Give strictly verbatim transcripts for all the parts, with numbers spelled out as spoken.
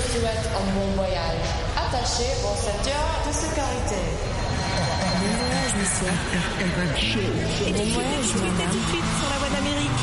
souhaite un bon voyage. Attachez vos ceintures de sécurité. Bon voyage, monsieur. Et bon voyage, madame. Tout de suite sur la voie d'Amérique.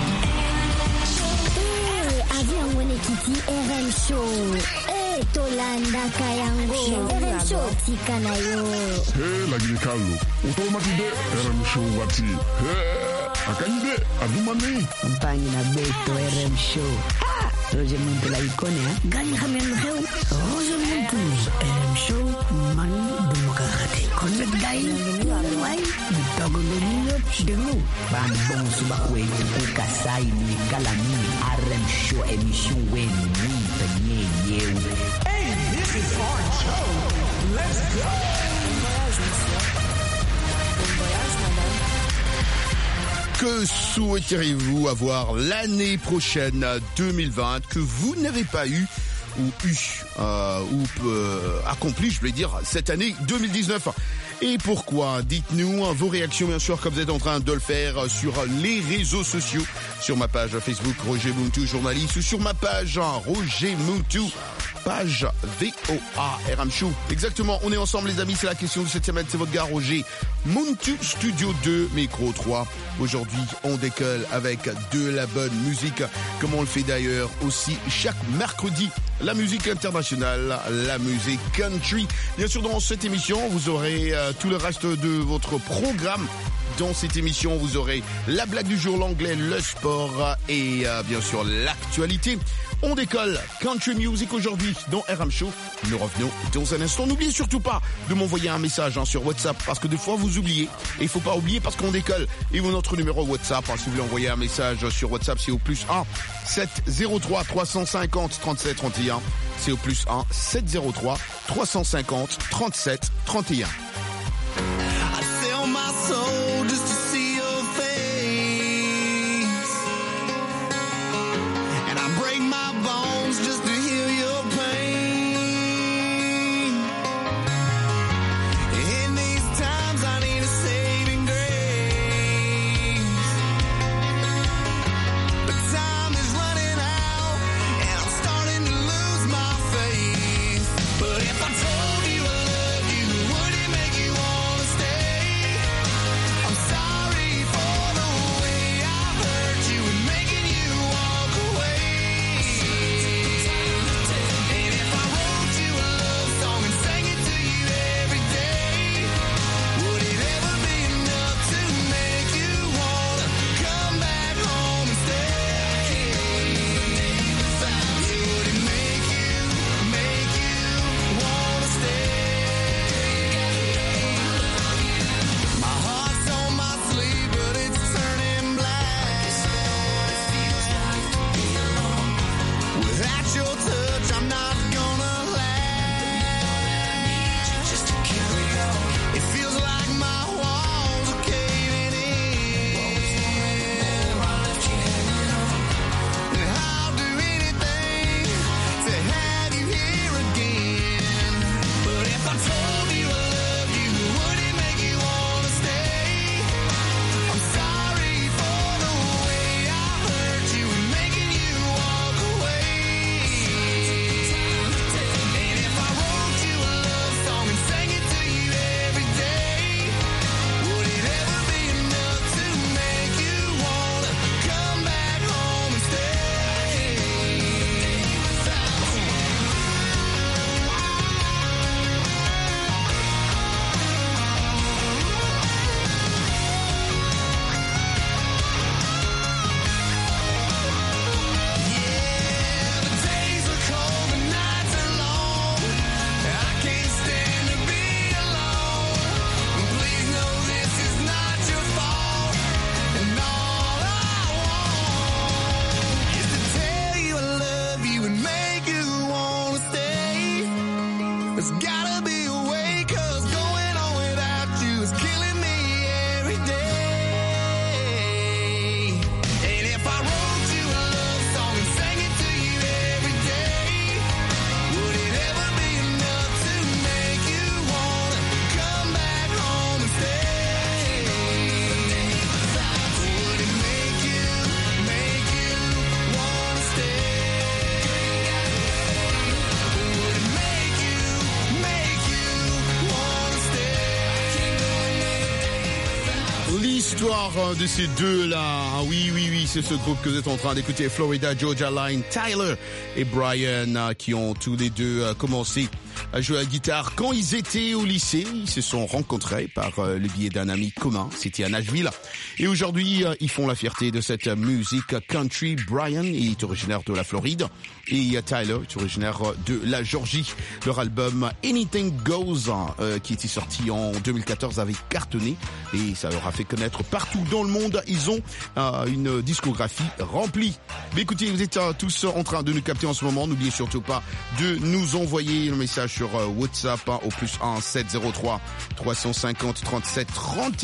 Eh, avion Monekiti R M Show. Eh, Tolanda Kayango. R M Show Tikanayo. Eh, la Guinée-Callo. Automatique R M Show Wati. Eh, Akanyide, Adumani. Campagne na Beto R M Show. Ah, Roger Muntu la icône, hein. Gani Hamel Heu. Roger Muntu. R M Show. Man Dumokarate. Convert Guy. Why? Dogo Lomino. Demo. Ban bon subakwe. Ukasai ni Kalami. R M Show émission Wen. Ni Penye Yew. Hey, this is our show. Let's go. Bon voyage, monsieur. Bon voyage, madame. Que souhaiteriez-vous avoir l'année prochaine deux mille vingt que vous n'avez pas eu ou eu euh, ou euh, accompli, je vais dire, cette année deux mille dix-neuf? Et pourquoi? Dites-nous vos réactions, bien sûr, comme vous êtes en train de le faire sur les réseaux sociaux, sur ma page Facebook Roger Muntu journaliste ou sur ma page Roger Muntu, page V O A R M Show. Exactement, on est ensemble les amis, c'est la question de cette semaine, c'est votre gars Roger Muntu, Studio deux, micro trois. Aujourd'hui, on décolle avec de la bonne musique, comme on le fait d'ailleurs aussi chaque mercredi. La musique internationale, la musique country. Bien sûr, dans cette émission, vous aurez euh, tout le reste de votre programme. Dans cette émission, vous aurez la blague du jour, l'anglais, le sport et euh, bien sûr l'actualité. On décolle country music aujourd'hui dans R M Show. Nous revenons dans un instant. N'oubliez surtout pas de m'envoyer un message hein, sur WhatsApp parce que des fois vous oubliez. Et il faut pas oublier parce qu'on décolle. Et notre numéro WhatsApp, hein, si vous voulez envoyer un message sur WhatsApp, c'est au plus un sept zéro trois trois cent cinquante trente-sept trente et un. C'est au plus un sept zéro trois trois cent cinquante trente-sept trente et un. I sell my soul just to see your face, and I break my bones just to heal your pain. In these times I need a saving grace, but time is running out and I'm starting to lose my faith. But if I told you I love you, would it make you de ces deux-là. Ah, oui, oui, oui, c'est ce groupe que vous êtes en train d'écouter. Florida Georgia Line, Tyler et Brian, qui ont tous les deux commencé à jouer à la guitare quand ils étaient au lycée. Ils se sont rencontrés par le biais d'un ami commun. C'était à Nashville. Et aujourd'hui, ils font la fierté de cette musique country. Brian est originaire de la Floride et Tyler est originaire de la Georgie. Leur album Anything Goes, euh, qui était sorti en deux mille quatorze, avait cartonné et ça leur a fait connaître partout dans le monde. Ils ont euh, une discographie remplie. Mais écoutez, vous êtes euh, tous en train de nous capter en ce moment. N'oubliez surtout pas de nous envoyer le message sur euh, WhatsApp hein, au plus un sept zéro trois trois cent cinquante trente-sept trente.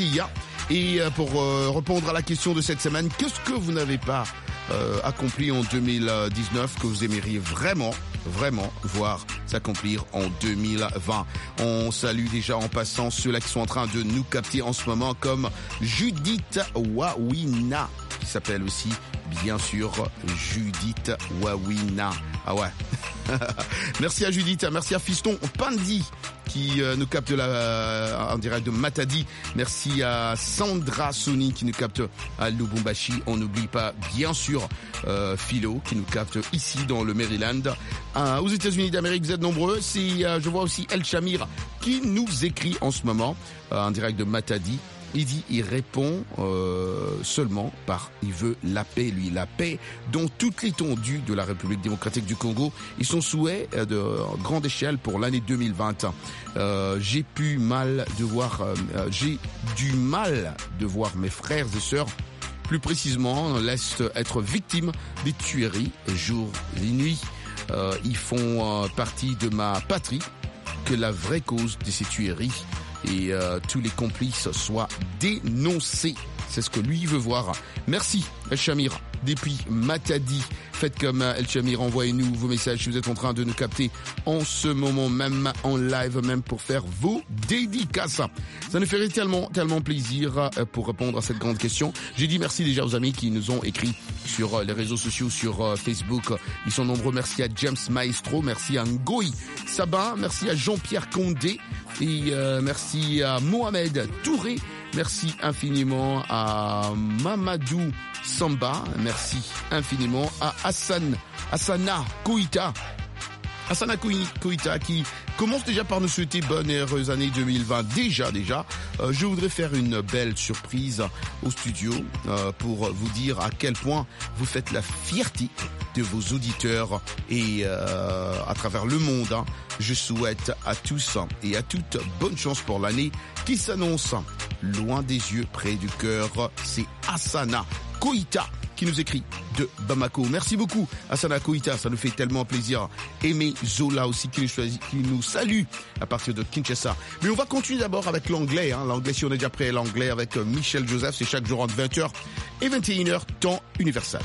Et euh, pour euh, répondre à la question de cette semaine, qu'est-ce que vous n'avez pas euh, accompli en deux mille dix-neuf que vous aimeriez vraiment, vraiment voir s'accomplir en deux mille vingt? On salue déjà en passant ceux-là qui sont en train de nous capter en ce moment, comme Judith Wawina, qui s'appelle aussi, bien sûr, Judith Wawina. Ah ouais. Merci à Judith, merci à Fiston Pandi qui euh, nous capte la, euh, en direct de Matadi. Merci à Sandra Sony qui nous capte à Lubumbashi. On n'oublie pas bien sûr euh, Philo qui nous capte ici dans le Maryland. Euh, aux États-Unis d'Amérique, vous êtes nombreux. C'est, euh, je vois aussi El Chamir qui nous écrit en ce moment euh, en direct de Matadi. Il dit, il répond euh, seulement par, il veut la paix, lui, la paix dans toute l'étendue de la République démocratique du Congo. Et son souhait euh, de grande échelle pour l'année deux mille vingt. Euh, j'ai pu mal de voir, euh, j'ai du mal de voir mes frères et sœurs, plus précisément dans l'Est, être victimes des tueries jour et nuit. Euh, ils font euh, partie de ma patrie, que la vraie cause de ces tueries et euh, tous les complices soient dénoncés. C'est ce que lui veut voir. Merci El Chamir depuis Matadi. Faites comme El Chamir, envoyez-nous vos messages si vous êtes en train de nous capter en ce moment même, en live même, pour faire vos dédicaces. Ça nous ferait tellement, tellement plaisir pour répondre à cette grande question. J'ai dit merci déjà aux amis qui nous ont écrit sur les réseaux sociaux, sur Facebook. Ils sont nombreux. Merci à James Maestro, merci à Ngoï Sabin, merci à Jean-Pierre Condé et euh, merci à Mohamed Touré. Merci infiniment à Mamadou Samba. Merci infiniment à Hassan, Hassana Koïta. Hassana Koïta qui commence déjà par nous souhaiter bonne et heureuse année deux mille vingt. Déjà, déjà, euh, je voudrais faire une belle surprise au studio euh, pour vous dire à quel point vous faites la fierté de vos auditeurs et euh, à travers le monde. Hein, je souhaite à tous et à toutes bonne chance pour l'année qui s'annonce. Loin des yeux, près du cœur, c'est Hassana Koïta qui nous écrit de Bamako. Merci beaucoup, Hassana Koïta, ça nous fait tellement plaisir. Aimé Zola aussi qui nous, choisit, qui nous salue à partir de Kinshasa. Mais on va continuer d'abord avec l'anglais. Hein. L'anglais, si on est déjà prêt à l'anglais avec Michel Joseph, c'est chaque jour entre vingt heures et vingt et une heures, temps universel.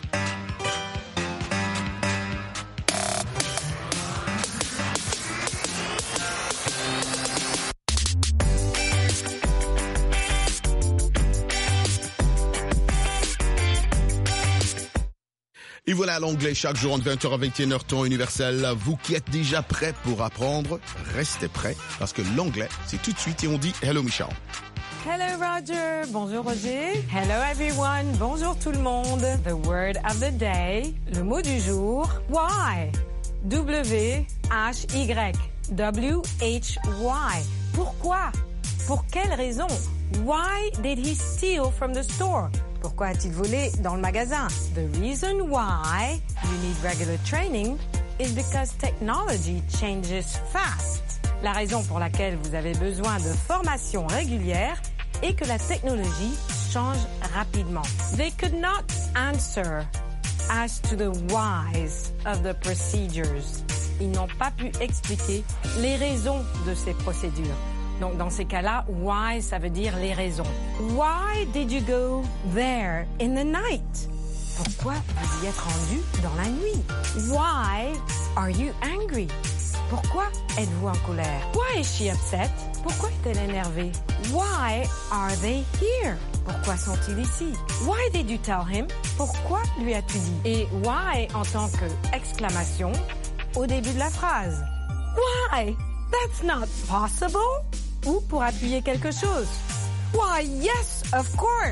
Et voilà l'anglais chaque jour entre vingt heures et vingt et une heures temps universel. Vous qui êtes déjà prêts pour apprendre, restez prêts parce que l'anglais c'est tout de suite et on dit hello Michel. Hello Roger, bonjour Roger. Hello everyone, bonjour tout le monde. The word of the day, le mot du jour, why. W H Y. W H Y. Pourquoi? Pour quelle raison? Why did he steal from the store? Pourquoi a-t-il volé dans le magasin? The reason why you need regular training is because technology changes fast. La raison pour laquelle vous avez besoin de formation régulière est que la technologie change rapidement. They could not answer as to the whys of the procedures. Ils n'ont pas pu expliquer les raisons de ces procédures. Donc, dans ces cas-là, why, ça veut dire les raisons. Why did you go there in the night? Pourquoi vous y êtes rendu dans la nuit? Why are you angry? Pourquoi êtes-vous en colère? Why is she upset? Pourquoi est-elle énervée? Why are they here? Pourquoi sont-ils ici? Why did you tell him? Pourquoi lui as-tu dit? Et why en tant que exclamation au début de la phrase. Why? That's not possible. Ou pour appuyer quelque chose. Why, yes, of course.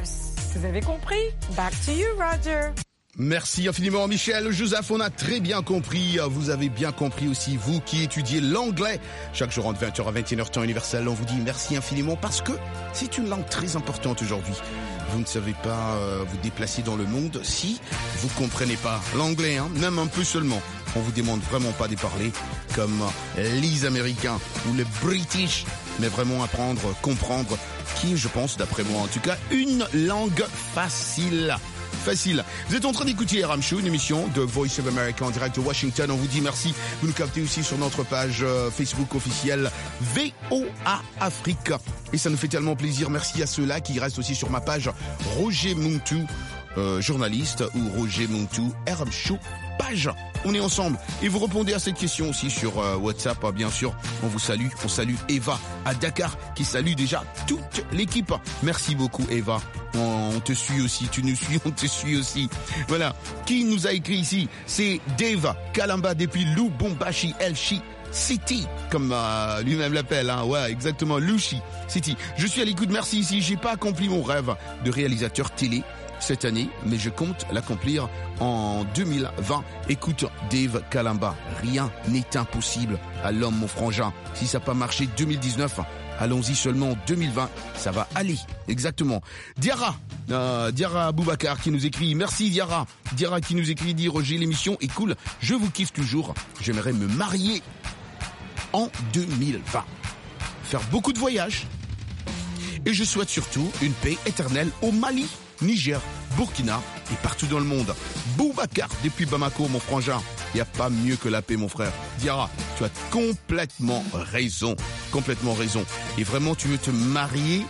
Vous avez compris? Back to you, Roger. Merci infiniment Michel, Joseph, on a très bien compris, vous avez bien compris aussi, vous qui étudiez l'anglais. Chaque jour entre vingt heures à vingt et une heures temps universel, on vous dit merci infiniment parce que c'est une langue très importante aujourd'hui. Vous ne savez pas euh, vous déplacer dans le monde si vous comprenez pas l'anglais, hein, même un peu seulement. On vous demande vraiment pas de parler comme les Américains ou les British, mais vraiment apprendre, comprendre, qui est, je pense, d'après moi en tout cas, une langue facile. Facile. Vous êtes en train d'écouter R M Show, une émission de Voice of America en direct de Washington. On vous dit merci. Vous nous captez aussi sur notre page Facebook officielle V O A Afrique. Et ça nous fait tellement plaisir. Merci à ceux-là qui restent aussi sur ma page Roger Muntu, euh, journaliste, ou Roger Muntu, R M Show, page. On est ensemble. Et vous répondez à cette question aussi sur euh, WhatsApp, bien sûr. On vous salue. On salue Eva à Dakar qui salue déjà toute l'équipe. Merci beaucoup Eva. On, on te suit aussi. Tu nous suis, on te suit aussi. Voilà. Qui nous a écrit ici? C'est Dave Kalamba depuis Lubumbashi Elchi City, comme euh, lui-même l'appelle, hein. Ouais, exactement, Lushi City. Je suis à l'écoute, merci ici. J'ai pas accompli mon rêve de réalisateur télé cette année, mais je compte l'accomplir en deux mille vingt. Écoute, Dave Kalamba, rien n'est impossible à l'homme, mon frangin. Si ça n'a pas marché deux mille dix-neuf, allons-y seulement en deux mille vingt, ça va aller, exactement. Diarra, euh, Diarra Boubacar qui nous écrit, merci Diarra. Diarra qui nous écrit, dit Roger, l'émission est cool, je vous kiffe toujours, j'aimerais me marier en deux mille vingt. Faire beaucoup de voyages, et je souhaite surtout une paix éternelle au Mali, Niger, Burkina et partout dans le monde. Boubacar depuis Bamako, mon frangin. Il n'y a pas mieux que la paix, mon frère. Diarra, tu as complètement raison. Complètement raison. Et vraiment, tu veux te marier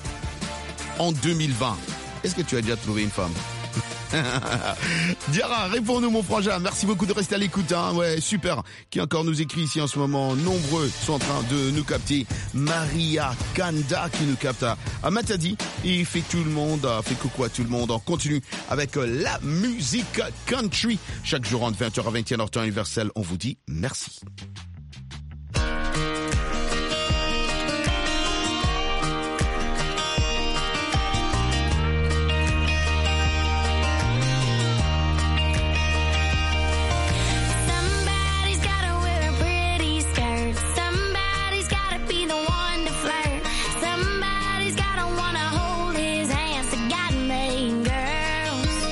en deux mille vingt. Est-ce que tu as déjà trouvé une femme? Diarra, réponds-nous mon frangin. Merci beaucoup de rester à l'écoute, hein. Ouais, super. Qui encore nous écrit ici en ce moment? Nombreux sont en train de nous capter. Maria Kanda qui nous capte à, à Matadi. Et fait tout le monde, fait coucou à tout le monde. On continue avec la musique country. Chaque jour entre vingt heures à vingt et une heures temps universel. On vous dit merci.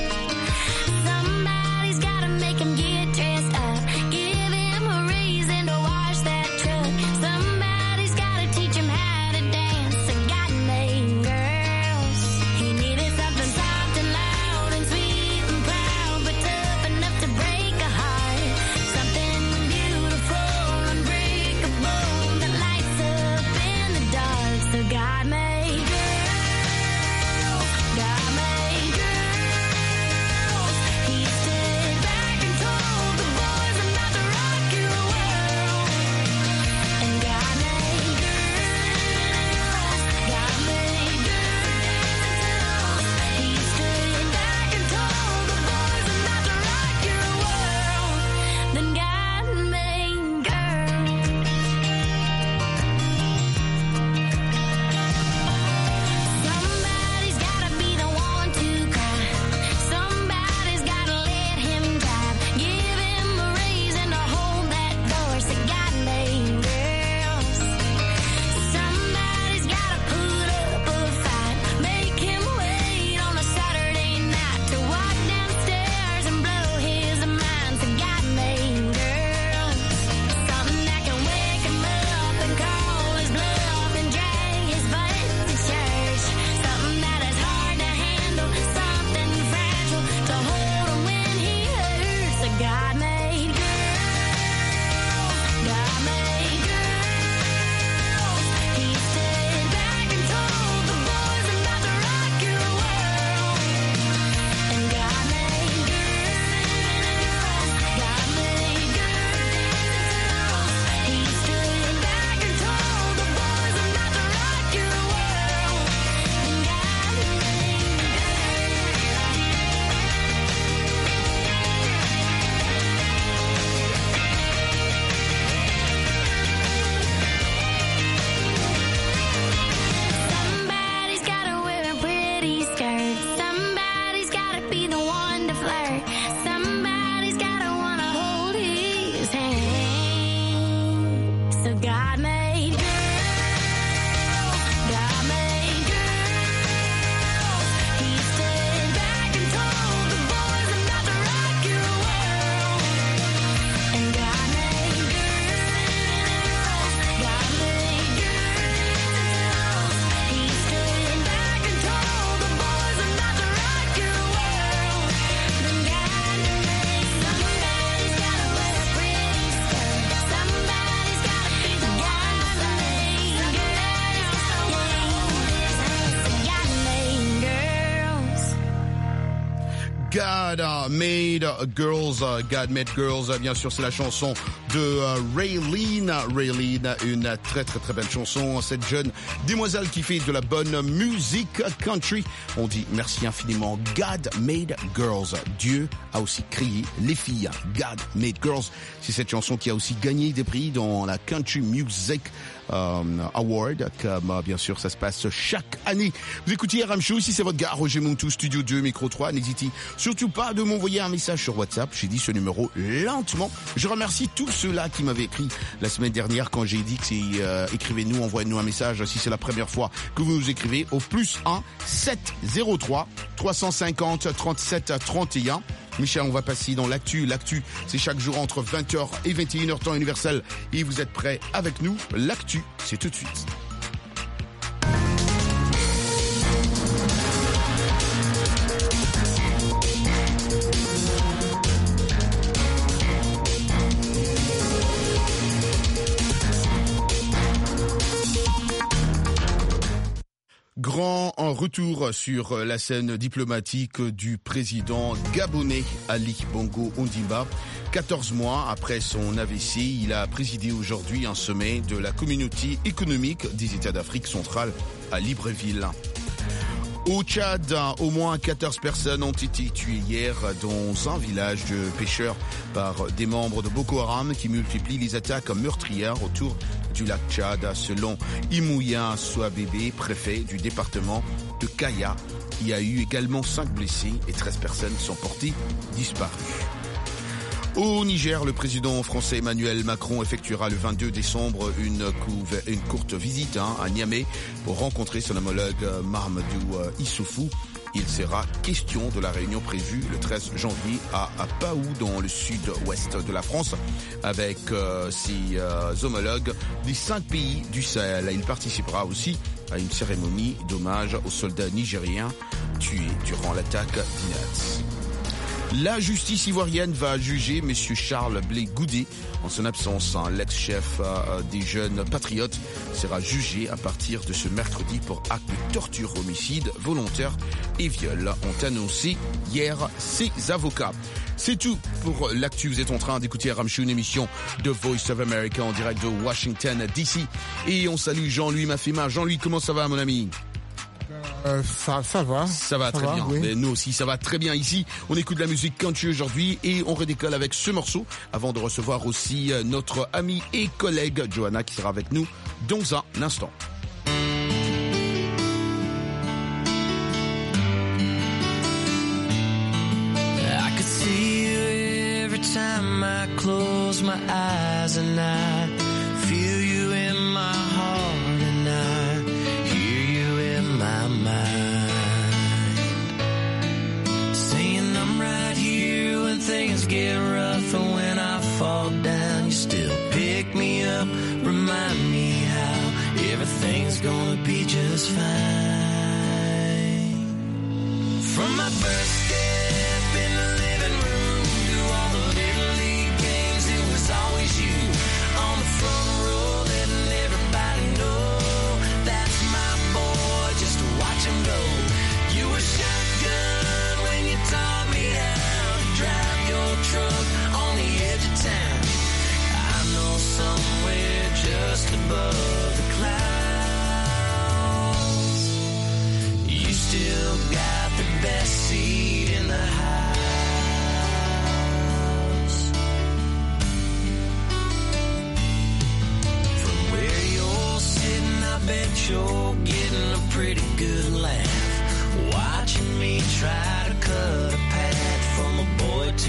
Somebody's gotta make him get dressed up, give him a reason to be the one to flirt. Somebody's gotta wanna hold his hand. So God made girls, God made girls. He stood back and told the boys I'm not to rock your world. And God made girls, God made girls. He stood back and told the boys I'm not to rock your world. Then God made somebody's gotta wear a pretty skirt. Somebody's gotta be the God made girls. God made girls. God made girls, God made girls, bien sûr c'est la chanson de Raylene. Raylene, une très très très belle chanson, cette jeune demoiselle qui fait de la bonne musique country. On dit merci infiniment. God made girls. Dieu a aussi créé les filles. God made girls. C'est cette chanson qui a aussi gagné des prix dans la Country Music Um, Award, comme euh, bien sûr ça se passe chaque année. Vous écoutez R M Show, ici c'est votre gars Roger Montou, Studio deux, Micro trois. N'hésitez surtout pas de m'envoyer un message sur WhatsApp. J'ai dit ce numéro lentement. Je remercie tous ceux-là qui m'avaient écrit la semaine dernière quand j'ai dit que c'est euh, écrivez-nous, envoyez-nous un message si c'est la première fois que vous nous écrivez au plus un sept zéro trois trois cent cinquante trente-sept trente et un. Michel, on va passer dans l'actu. L'actu, c'est chaque jour entre vingt heures et vingt et une heures temps universel. Et vous êtes prêts avec nous? L'actu, c'est tout de suite. Grand retour sur la scène diplomatique du président gabonais Ali Bongo Ondimba. quatorze mois après son A V C, il a présidé aujourd'hui un sommet de la communauté économique des États d'Afrique centrale à Libreville. Au Tchad, au moins quatorze personnes ont été tuées hier dans un village de pêcheurs par des membres de Boko Haram qui multiplient les attaques meurtrières autour du lac Tchad, selon Imouya Souabébé, préfet du département de Kaya. Il y a eu également cinq blessés et treize personnes sont portées disparues. Au Niger, le président français Emmanuel Macron effectuera le vingt-deux décembre une, couve, une courte visite hein, à Niamey pour rencontrer son homologue Mahamadou Issoufou. Il sera question de la réunion prévue le treize janvier à, à Paou, dans le sud-ouest de la France, avec euh, ses euh, homologues des cinq pays du Sahel. Il participera aussi à une cérémonie d'hommage aux soldats nigériens tués durant l'attaque d'Inat. La justice ivoirienne va juger M. Charles Blé Goudé en son absence. Hein, l'ex-chef euh, des jeunes patriotes sera jugé à partir de ce mercredi pour acte de torture, homicide volontaire et viol, ont annoncé hier ses avocats. C'est tout pour l'actu. Vous êtes en train d'écouter R M Show, une émission de Voice of America en direct de Washington D C. Et on salue Jean-Louis Mafema. Jean-Louis, comment ça va, mon ami? Euh, ça, ça va. Ça va ça très va, bien. Oui. Mais nous aussi, ça va très bien ici. On écoute de la musique country aujourd'hui et on redécolle avec ce morceau avant de recevoir aussi notre amie et collègue Johanna qui sera avec nous dans un instant. I could see you every time I close my eyes and I feel you in my heart and I hear you in my mind, saying I'm right here when things get rough, and when I fall down you still pick me up, remind me how everything's gonna be just fine. From my first step in the living room to all the little league games, it was always you on the front row letting everybody know that's my boy, just to watch him go. You were shotgun when you taught me how to drive your truck on the edge of town. I know somewhere just above the clouds you still got the best seat in the house. From where you're sitting, I bet you're getting a pretty good laugh, watching me try to cut a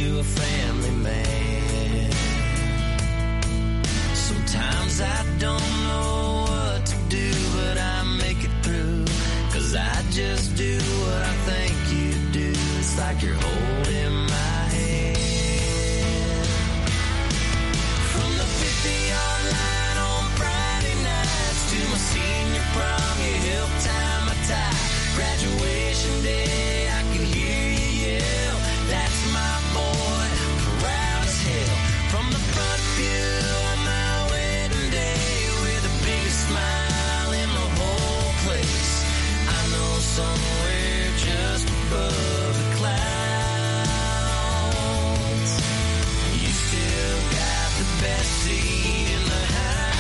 to a family man. Sometimes I don't know what to do, but I make it through, 'cause I just do what I think you do. It's like you're holding my hand. From the fifty-yard line on Friday nights to my senior prom, you helped tie my tie. Graduation day, I can hear you yell, that's my boy, proud as hell. From the front view on my wedding day, with the biggest smile in the whole place. I know somewhere just above the clouds, you still got the best seat in the house.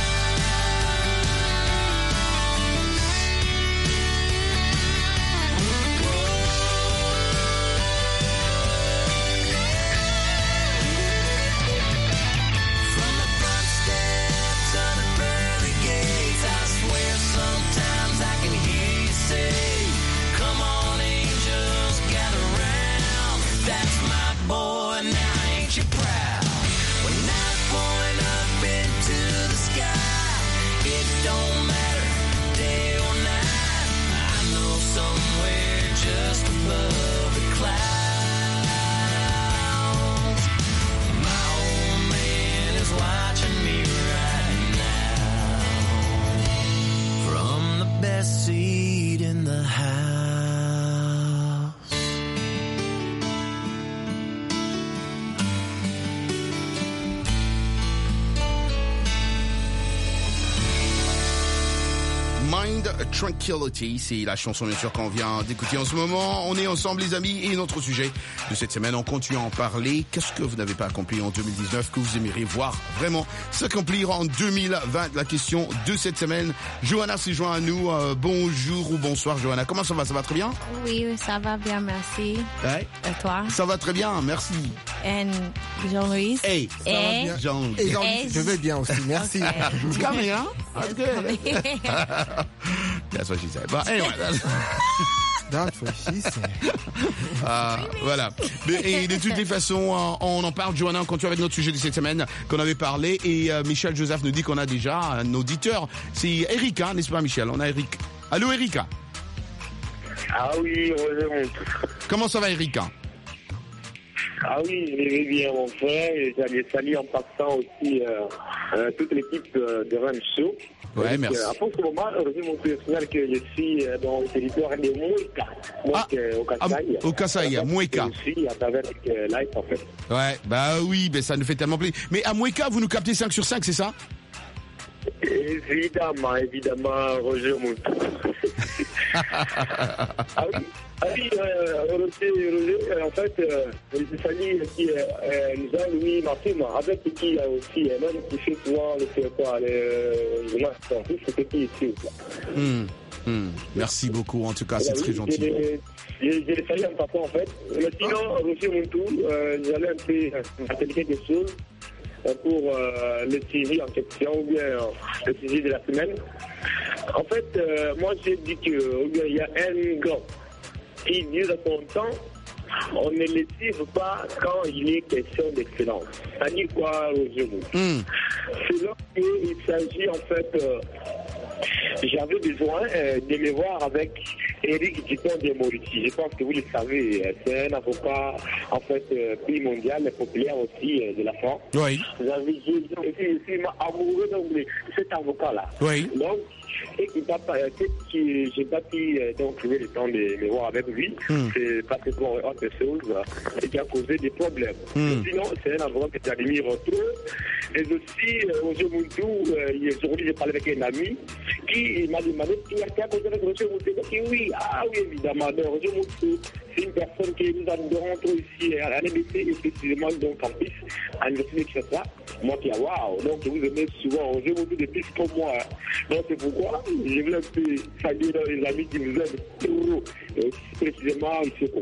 From the front steps of the pearly gates, I swear sometimes I can hear you say, come on angels, gather round. That's my boy, now ain't you proud? When I point up into the sky, it don't matter day or night. I know somewhere just above the clouds, my old man is watching me right now, from the best seat in the house. Mind Tranquility, c'est la chanson bien sûr qu'on vient d'écouter en ce moment. On est ensemble les amis et notre sujet de cette semaine, on continue à en parler. Qu'est-ce que vous n'avez pas accompli en deux mille dix-neuf que vous aimeriez voir vraiment s'accomplir en deux mille vingt? La question de cette semaine. Johanna s'est joint à nous. Euh, bonjour ou bonsoir Johanna. Comment ça va? Ça va très bien? Oui, ça va bien, merci. Ouais. Et toi? Ça va très bien, merci. Et Jean-Louis? Hey, ça va bien? Jean. Et Jean, Et- je vais bien aussi, merci. It's coming, huh? That's good. That's what she said. But anyway, that's... That's what she said. Ah, voilà. Mais- Et de toutes les façons, euh, on en parle, Johanna, on continue avec notre sujet de cette semaine qu'on avait parlé. Et euh, Michel Joseph nous dit qu'on a déjà un auditeur. C'est Erika, n'est-ce pas Michel? On a Eric. Allô Erika? Ah oui, heureusement. Comment ça va Erika? Ah oui, je vais bien mon frère et j'allais saluer en passant aussi euh, euh, toute l'équipe euh, de Run Show. Ouais, Donc, merci. Euh, à ce moment, heureusement, mon signal que je suis euh, dans le territoire de Mouika, donc Ah, euh, au ah, Kasaï. au Kasaï, à Mouika. Je suis à travers euh, live en fait. Ouais, bah oui, ben ça nous fait tellement plaisir. Mais à Moueka, vous nous captez cinq sur cinq, c'est ça? Évidemment, évidemment, Roger Moutou. ah oui, ah oui euh, Roger, Roger, euh, en fait, euh, je salue aussi euh, euh, Jean-Louis Martin, avec qui a aussi un homme qui fait souvent le quoi, le journal sportif, c'était qui ici. Hmm, hmm. Merci beaucoup, en tout cas, c'est Ah oui, très gentil. j'ai- J'ai j'ai salue en passant en fait. Mais sinon, Roger Moutou, euh, j'allais un peu euh, appeler quelque chose euh, pour euh, le sujet en question, ou bien euh, le sujet de la semaine. En fait, euh, moi j'ai dit que ou bien, il y a un gars qui dit de son temps, on ne le suive pas quand il est question d'excellence. C'est-à-dire quoi, Roger Moutou? Hmm. C'est là qu'il s'agit en fait, euh, j'avais besoin euh, de me voir avec Éric Dupont de Mauricie. Je pense que vous le savez, euh, c'est un avocat en fait euh, prix mondial, populaire aussi euh, de la France. Oui. J'avais, je, je, je suis amoureux donc, de cet avocat-là. Oui. Donc, et qui n'a pas, euh, qui, j'ai pas pu euh, donc trouver le temps de me voir avec lui. Hmm. C'est parce que pour autre chose euh, et qui a causé des problèmes. Hmm. Sinon, c'est un avocat que j'admire trop. Et aussi, euh, Roger Moutou, euh, aujourd'hui, j'ai parlé avec un ami qui m'a demandé qui a causé avec Roger Moutou. J'ai dit oui, ah oui, évidemment. Donc, Roger Moutou, c'est une personne que nous adorons trop ici à l'N B C et précisément donc en plus à l'Université de Kinshasa. Moi qui a waouh, donc vous aimez souvent Roger Moutou depuis pour moi. Hein. Donc c'est pourquoi je voulais un peu saluer dans les amis qui nous aiment trop, et aussi précisément ici au Congo.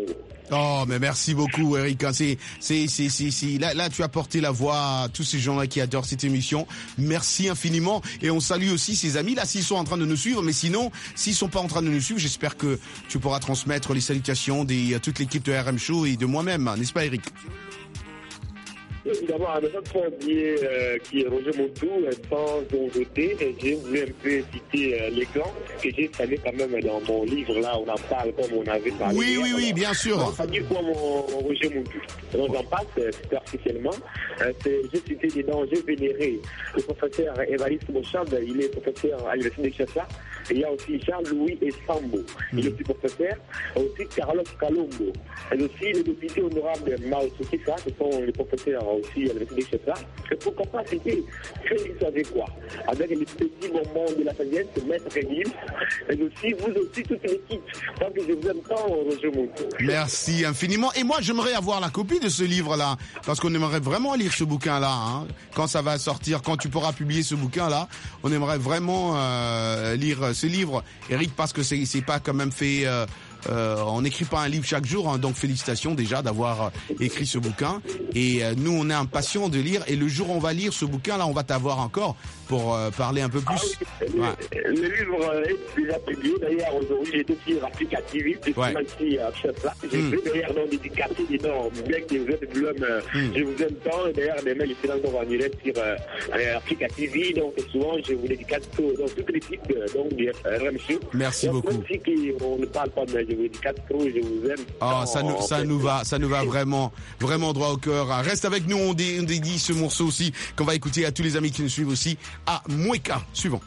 Oh, mais merci beaucoup, Eric. C'est, c'est, c'est, c'est, c'est, là, là, tu as porté la voix à tous ces gens-là qui adorent cette émission. Merci infiniment. Et on salue aussi ces amis là, s'ils sont en train de nous suivre. Mais sinon, s'ils sont pas en train de nous suivre, j'espère que tu pourras transmettre les salutations de à toute l'équipe de R M Show et de moi-même. N'est-ce pas, Eric? Évidemment, à notre premier euh, qui est Roger Montou, euh, sans doter, j'ai voulu un peu citer euh, les clans que j'ai installés quand même dans mon livre, là, on en parle comme on avait parlé. Oui, oui, oui, bien sûr. On va dire quoi, mon, mon Roger Montou. Donc j'en passe euh, superficiellement. Euh, c'est, j'ai cité des dangers vénérés. Le professeur Évariste Beauchamp, il est professeur à l'Université de Kinshasa. Et il y a aussi Jean-Louis Essambo, il est aussi professeur. Aussi Carlos Calombo. Et aussi le député honorable Mao Tsukisa, ce sont les professeurs aussi à l'Université de Kinshasa. Et pourquoi pas citer Félix Adéquat, avec les petits moments de la sagesse, Maître Gims, et aussi vous aussi toute l'équipe. Donc je vous aime tant, Roger Montou. Merci infiniment. Et moi, j'aimerais avoir la copie de ce livre-là, parce qu'on aimerait vraiment lire ce bouquin-là. Hein. Quand ça va sortir, quand tu pourras publier ce bouquin-là, on aimerait vraiment euh, lire ce livre, Eric, parce que c'est, c'est pas quand même fait... Euh, Euh, on n'écrit pas un livre chaque jour, hein, donc félicitations déjà d'avoir écrit ce bouquin. Et euh, nous, on est impatients de lire. Et le jour où on va lire ce bouquin-là, on va t'avoir encore pour euh, parler un peu plus. Ah oui, ouais. le, le livre est déjà publié. D'ailleurs, aujourd'hui, j'ai été sur applicativiste. Je suis ouais. ici à Chefla. J'ai mm. fait d'ailleurs non dédicacé dedans. Bien que vous êtes de l'homme, mm. je vous aime tant. Et d'ailleurs, demain, je suis encore en direct sur euh, applicativiste. Donc, souvent, je vous dédicace tout. Donc, toute l'équipe donc, de R M Show. Merci donc, beaucoup. Même si on ne parle pas de je vous dédicace trop, je vous aime. Oh, ça nous, ça nous va, ça nous va vraiment, vraiment droit au cœur. Reste avec nous, on dé, on dédie ce morceau aussi qu'on va écouter à tous les amis qui nous suivent aussi à Moueka. Suivant.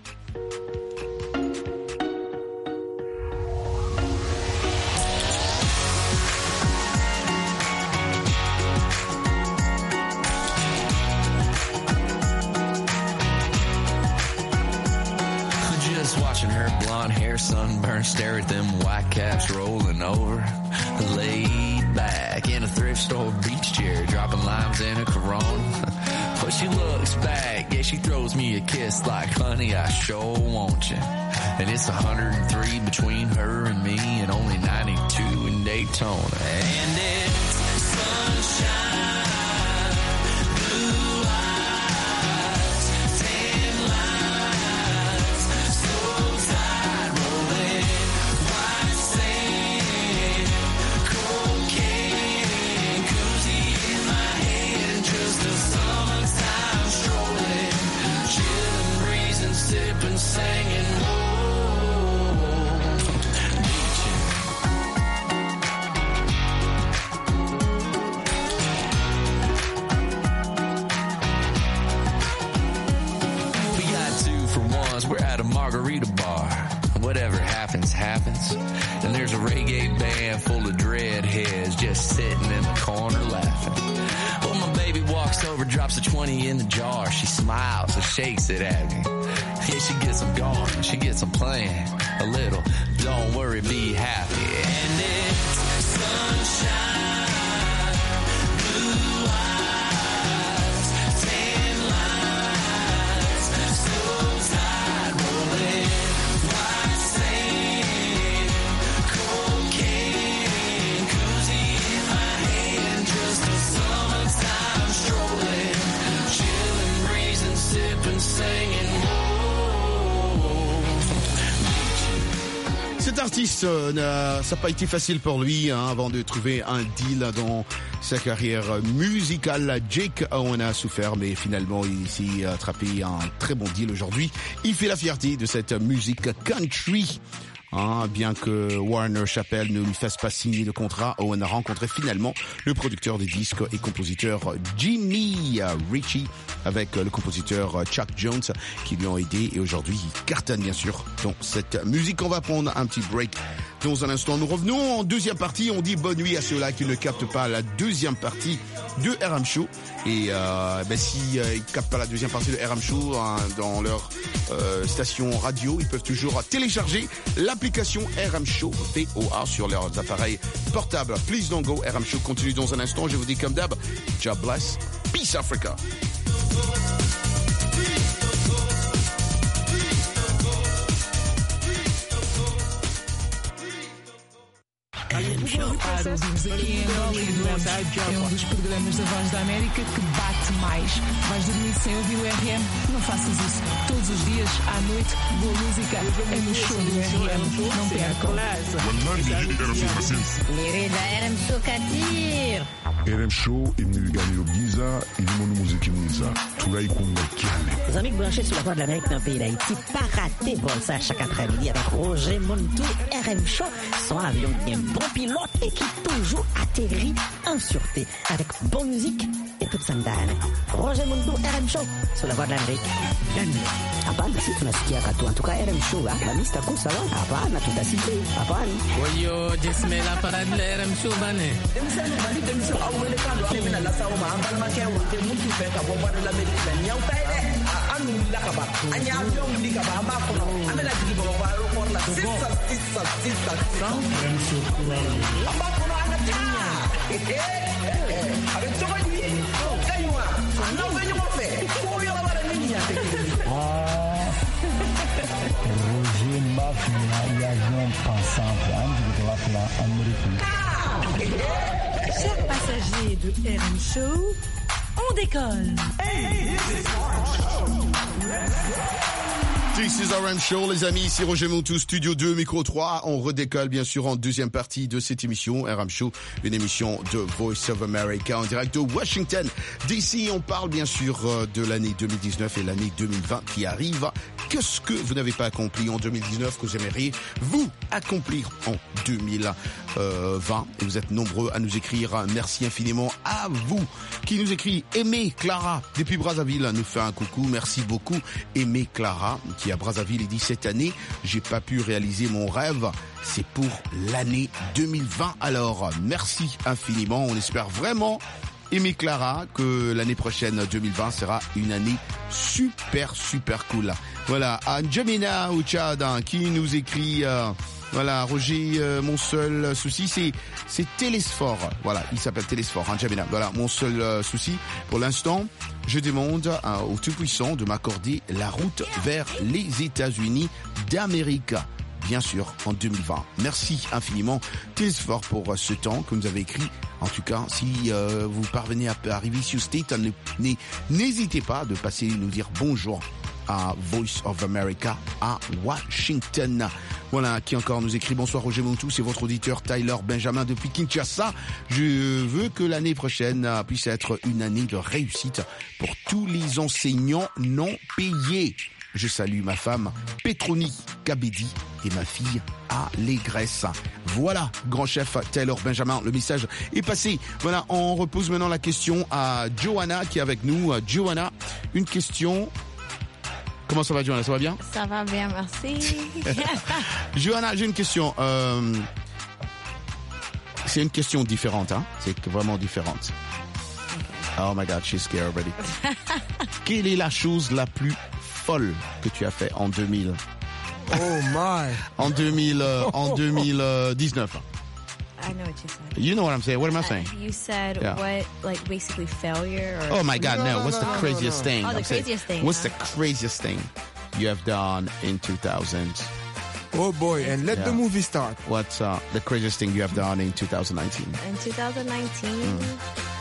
Watching her blonde hair, sunburned, stare at them white caps rolling over. Laid back in a thrift store beach chair, dropping limes in a Corona. But she looks back, yeah, she throws me a kiss like, honey, I sure want you. And it's one hundred three between her and me, and only ninety-two in Daytona. And it's sunshine. Singing, we got two for ones, we're at a margarita bar. Whatever happens, happens. And there's a reggae band full of dreadheads just sitting in the corner laughing. Well, my baby walks over, drops a twenty in the jar. She smiles and shakes it at me. Yeah, she gets them going, she gets them playing a little. Don't worry, be happy. And it's sunshine, blue eyes, tan lines, slow tide rolling, white sand, cocaine, koozie in my hand, just a summertime strolling, chilling, breezing, sipping, singing. Cet artiste, euh, ça n'a pas été facile pour lui hein, avant de trouver un deal dans sa carrière musicale. Jake Owen a souffert, mais finalement il s'est attrapé un très bon deal aujourd'hui. Il fait la fierté de cette musique country. Hein, bien que Warner Chappell ne lui fasse pas signer le contrat, Owen a rencontré finalement le producteur des disques et compositeur Jimmy Ritchie avec le compositeur Chuck Jones qui lui ont aidé et aujourd'hui il cartonne bien sûr dans cette musique. On va prendre un petit break dans un instant. Nous revenons en deuxième partie. On dit bonne nuit à ceux-là qui ne captent pas la deuxième partie de R M Show. Et euh, ben si euh, ils captent pas la deuxième partie de R M Show hein, dans leur euh, station radio, ils peuvent toujours télécharger l'application R M Show V O A sur leurs appareils portables. Please don't go. R M Show continue dans un instant. Je vous dis comme d'hab, God bless, peace Africa. R M Para ouvirmos aqui em Angola e durante é um dos programas da Voz da América que bate mais. Vais dormir sem ouvir o R M? Não faças isso. Todos os dias, à noite, boa música é no show do R M. Não percam. Lirida Erem Sukatir. R M Show imnigani Giza ilimonu muziki mwiza tulai kunga kiane. Les amis branchés sur la voie de l'Amérique dans le pays d'Haïti, pas raté bon ça chaque après-midi avec Roger Montou, R M Show, son avion qui est un bon pilote et qui toujours atterrit en sûreté avec bonne musique et toute sa dame. Roger Montou, R M Show, sur la voie de l'Amérique. Bienvenue. Hapana si tunasikia katu, en tout cas R M Show, la mista kusa wa, hapana tutasikia, hapana. Oyo, jesme la parade de R M Show bane. Roger Mafia e avião passante antes de lá pela Amérique. Chers passagers de R M Show, on décolle. This is R M Show, les amis, ici Roger Montou, Studio deux, Micro trois. On redécolle bien sûr en deuxième partie de cette émission, R M Show, une émission de Voice of America en direct de Washington D C. On parle bien sûr de l'année deux mille dix-neuf et l'année deux mille vingt qui arrive. Qu'est-ce que vous n'avez pas accompli en deux mille dix-neuf que vous aimeriez vous accomplir en deux mille vingt? Et vous êtes nombreux à nous écrire. Merci infiniment à vous qui nous écrit. Aimé Clara depuis Brazzaville nous fait un coucou. Merci beaucoup Aimé Clara qui à Brazzaville et dit cette année j'ai pas pu réaliser mon rêve. C'est pour l'année deux mille vingt. Alors merci infiniment. On espère vraiment Aimé Clara que l'année prochaine deux mille vingt sera une année super super cool. Voilà, Anjamina Ouchada qui nous écrit euh, voilà, Roger, euh, mon seul souci c'est c'est Télésphore. Voilà, il s'appelle Télésphore, Anjamina. Voilà, mon seul euh, souci pour l'instant, je demande euh, au Tout-Puissant de m'accorder la route vers les États-Unis d'Amérique. Bien sûr, en deux mille vingt. Merci infiniment, Télésphore, pour euh, ce temps que vous avez écrit. En tout cas, si euh, vous parvenez à arriver sur State, n'hésitez pas de passer nous dire bonjour à Voice of America à Washington. Voilà, qui encore nous écrit bonsoir Roger Montou, c'est votre auditeur Tyler Benjamin depuis Kinshasa. Je veux que l'année prochaine puisse être une année de réussite pour tous les enseignants non payés. Je salue ma femme Petroni Kabedi et ma fille Allégresse. Voilà, grand chef Taylor Benjamin, le message est passé. Voilà, on repose maintenant la question à Johanna qui est avec nous. Johanna, une question. Comment ça va Johanna, ça va bien? Ça va bien, merci. Johanna, j'ai une question. Euh, c'est une question différente, hein? C'est vraiment différente. Oh my God, she's scared already. Quelle est la chose la plus folle que tu as fait en deux mille? Oh my. En deux mille, euh, en deux mille dix-neuf. I know what you said. You know what I'm saying. What am I saying? Uh, you said Yeah. what, like basically failure? Or Oh my God, no. What's the craziest thing? Oh, the I'm saying, craziest thing, What's huh? the craziest thing you have done in two thousand? Oh boy, and let Yeah. the movie start. What's uh, the craziest thing you have done in two thousand nineteen? In two thousand nineteen, Mm.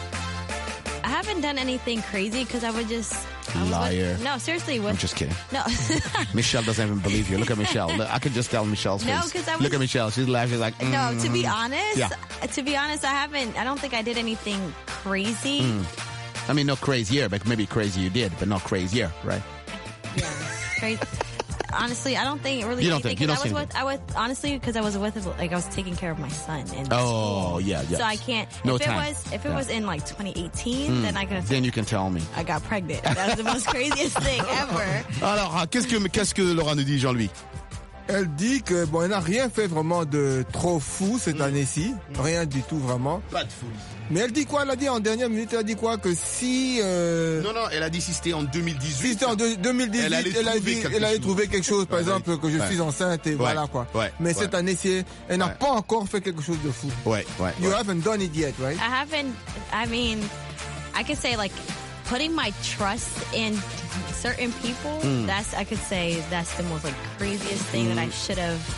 I haven't done anything crazy because I would just. I was Liar. With, no, seriously. With, I'm just kidding. No. Michelle doesn't even believe you. Look at Michelle. Look, I can just tell Michelle's No, face. 'cause I was- Look at Michelle. She's laughing. She's like, No, to be mm. honest, Yeah. to be honest, I haven't. I don't think I did anything crazy. Mm. I mean, not crazier, but maybe crazy you did, but not crazier, right? Crazy. Honestly, I don't think really You don't anything think- you 'cause I don't was think with. I was honestly because I was with like I was taking care of my son. In Oh, yeah, yeah. So I can't. No if time. it was if it Yeah. was in like twenty eighteen, Mm. then I could have. Then you can tell me. I got pregnant. That was the most craziest thing ever. Alors, ah, qu'est-ce que, qu'est-ce que Laura nous dit, Jean-Louis? Elle dit que bon, elle n'a rien fait vraiment de trop fou cette année-ci, rien du tout vraiment. Pas de folie. Mais elle dit quoi? Elle a dit en dernière minute, elle a dit quoi? Que si euh... Non, non, elle a dit si c'était en deux mille dix-huit. Si c'était en deux- deux mille dix-huit, Elle allait elle, a trouver dit, quelque elle allait chose. trouver quelque chose, par Ouais, exemple, que je ouais. suis enceinte et Ouais, voilà quoi. ouais, Mais ouais. cette année-ci, elle n'a Ouais. pas encore fait quelque chose de fou. Ouais, ouais. You ouais. haven't done it yet, right? I haven't. I mean, I could say like putting my trust in certain people. Mm. That's I could say that's the most like craziest thing that I Mm. should have